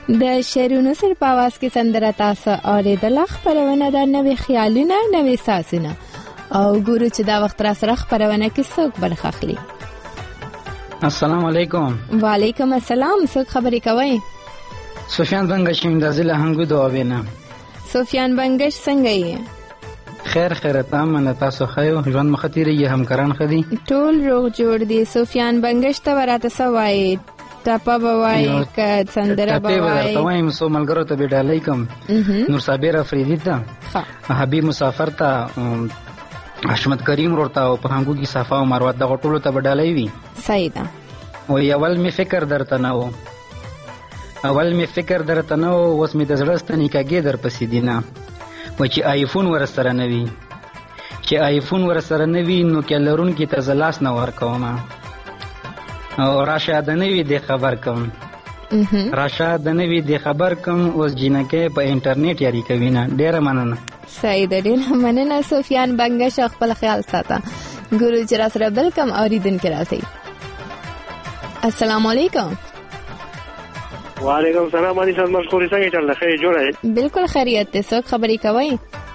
د شعرونو سر په आवाज کې سندره تاسو اوریدل خبرونه د نوې خیالونه نوې ساسونه او ګورو چې دا وخت را سره خبرونه کې څوک برخه اخلي.
السلام علیکم.
وعلیکم السلام. څوک خبرې کوي؟
سفیان بنگش د ضلع هنګو دوابینه.
سفیان بنگش څنګه یې؟
خیر خیر تمام تاسو خیو ژوند مختیری همکاران خدي
ټول روغ جوړ دي. سفیان بنگش ته ورته سوای ټاپا بوای ک سندره بوای
ټاپا وایم سو ملګرو ته بیډالای کوم نور صابر افریدی ته حبیب مسافر ته حشمت کریم ورته او په هنګو کې صفا او مروت د غټولو ته بیډالای وی.
صحیح ده.
او اول می فکر درته نه و اول می فکر درته نه و اوس می د زړه ستنیکاګې در پسې دینه و چې آیفون ورسره نه وي چې آیفون ورسره نه وي نو کې لرون کې ته زلاس نه ورکوم او راشه د نوې د خبر کوم راشه د نوې د خبر کوم اوس جنکه په انټرنیټ یاري کوي نه. ډیره مننه.
صحیح ده. ډیره مننه سفیان بنگش. خپل خیال ساته. ګورو چې را سره بل کم اوریدونکو راځي. السلام علیکم.
وعلیکم السلام. باندې څنګه مشکورې څنګه چل خیر جوړه؟
بالکل خیریت ده. څوک خبرې کوي؟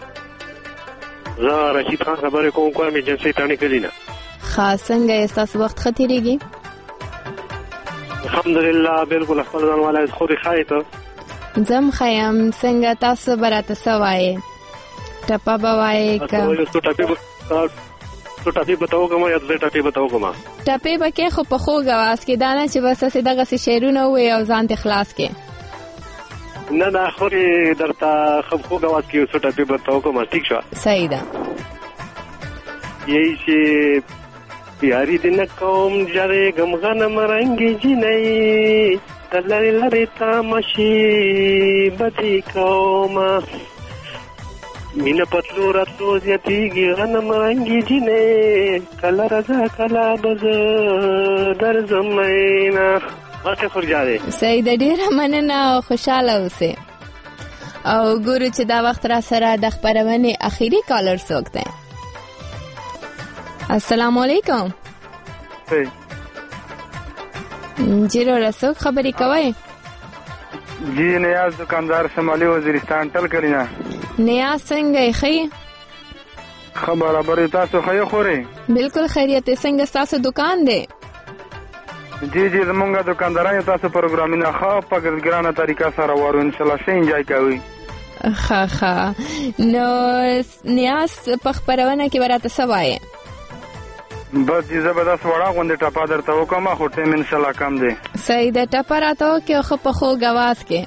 زه رشید خان خبرې کوم کوم ایجنسی تانی کلینا.
خاص څنګه تاسو وخت ختیریږي؟
الحمدلله بالکل خپل ځان ولای خو ښه ته
زم خیم. څنګه تاسو براته سوای ټپا بوای کا
تو ټپی تو ټپی بتاو کوم یا زه ټپی بتاو کوم
ټپی بکې خو په خوږ आवाज کې دانه چې بس څه دغه څه شعرونه وې او ځان ته خلاص کې
نه نه خو درته خو خوږ आवाज کې څه ټپی بتاو کوم. ٹھیک شو.
صحیح ده.
یہی چې پیاری دن قوم جره غمغن مرنګي جنې دلری لری تامشي بدی قوم مين پتلو راتلو زیاتیږي غن مرنګي جنې کله رضا کله بز در زمینا ماته خورجاده.
صحیح ده. ډیره مننه او خوشاله اوسه. او ګورو چې دا وخت را سره د خبرونه اخیری کالر څوک دی. السلام علیکم. جی رسوک خبرې کوي؟
جی نیاز دکاندار شمالي وزیرستان ټل کړینا.
نیاز څنګه ښه؟
خبره برې تاسو ښه خوري؟
بالکل خیریت. څنګه تاسو دکان دی؟
جی جی زمونږ دکاندارانو تاسو پروګرامونه ښه په ګرانه طریقه سره وارو ان شاء الله ښه انجوای کوي.
ښه ښه. نو نیاز په خبرونه کې ورته سوای
بس دې زبردست وړه غونډه ټاپا درته وکم خو ټیم ان شاء الله کم دی.
صحیح ده. ټاپا راته کې خو په خو غواز کې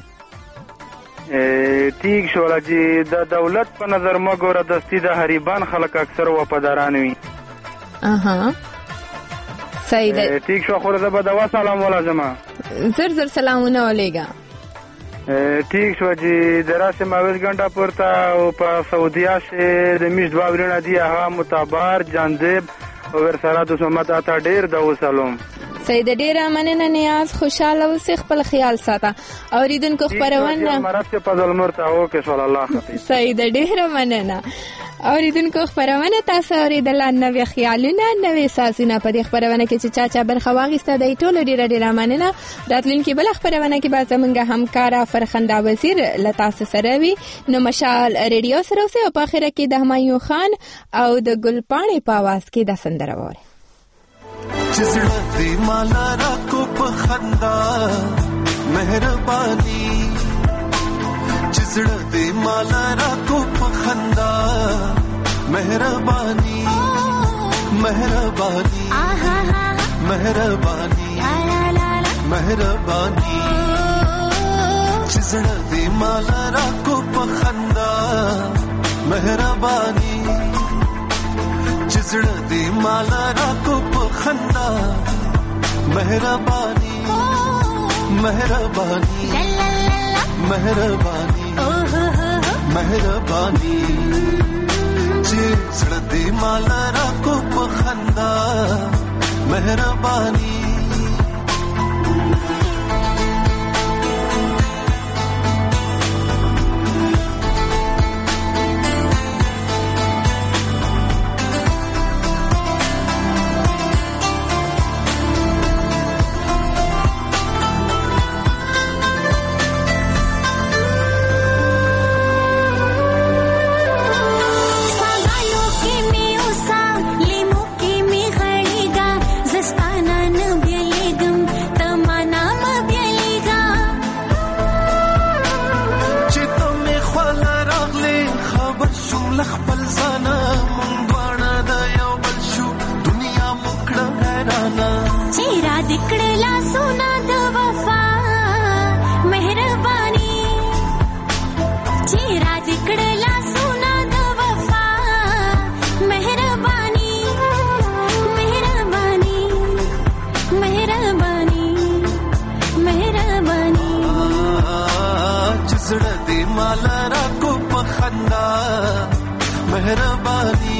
ا ټیک شو راځي. د دولت په نظر مګوره دستی د حریبان خلک اکثر وفاداران وي.
اها صحیح ده.
ټیک شو. خو زه به دوا سلام ولازمه
زر زر سلامونه ولېګا.
ٹھیک شو جی. دراسه ماویس غنډه پورته او په سعودیا شه د میش دوا ورنه دی هغه متبر جانزیب او ورسره د سمات اته ډیر د وسلام.
سید ډیره مننه نیاز. خوشاله اوسې. خپل خیال ساته. اوریدونکو خبرونه
مرسته په ظلمر ته او کې صلی الله خفي.
سید ډیره مننه. اوریدونکو خبرونه تاسو اوریدل نوې خیالونه نوې ساسونه په دې خبرونه کې چې چا چا برخه واغسته د ټولو ډیره ډیره مننه. راتلونکي بل خبرونه کې به زمونږ همکارا فرخنده وزیر لتا سره وي. نو مشال ریډیو سره اوسه او په اخر کې د همایون خان او د ګلپاڼې په आवाज کې د سندره وره.
چزړه دې مالا را کو په خندا مهرباني چزړه دې مالا را کو په خندا مهرباني مهرباني مهرباني مهرباني چزړه دې مالا را کو په خندا مهرباني چزړه دې مالا را کو په خندا مهرباني مهرباني مهرباني مهرباني چزړه دې مالا را کو په خندا مهرباني
لاسونه د وفا مهرباني چې راځي کړه لاسونه د وفا مهرباني مهرباني مهرباني مهرباني
زړه دې مال را کو په خندا مهرباني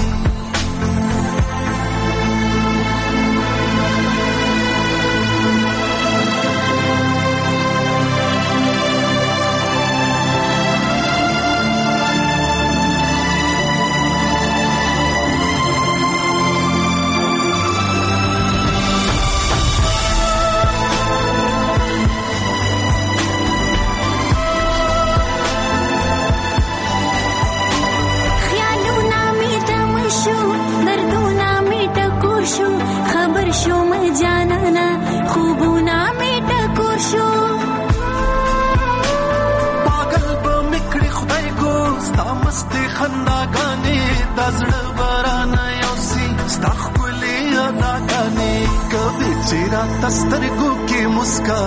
خنداګانې د زړه بارانه یو سي ستا ښکلې اداګانې کبي چې راته سترګو کې مسکا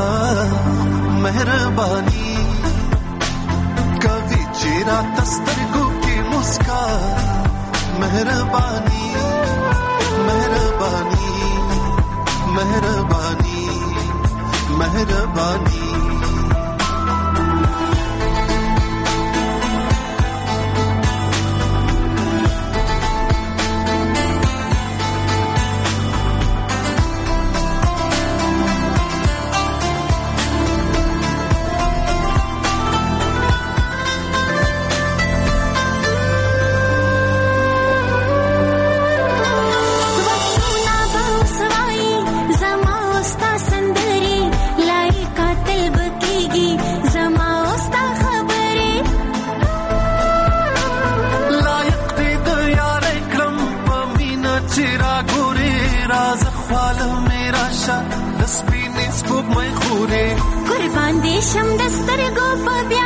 مهرباني کبي چې راته سترګو کې مسکا مهرباني مهرباني مهرباني مهرباني
قربان دې شم د سترګو په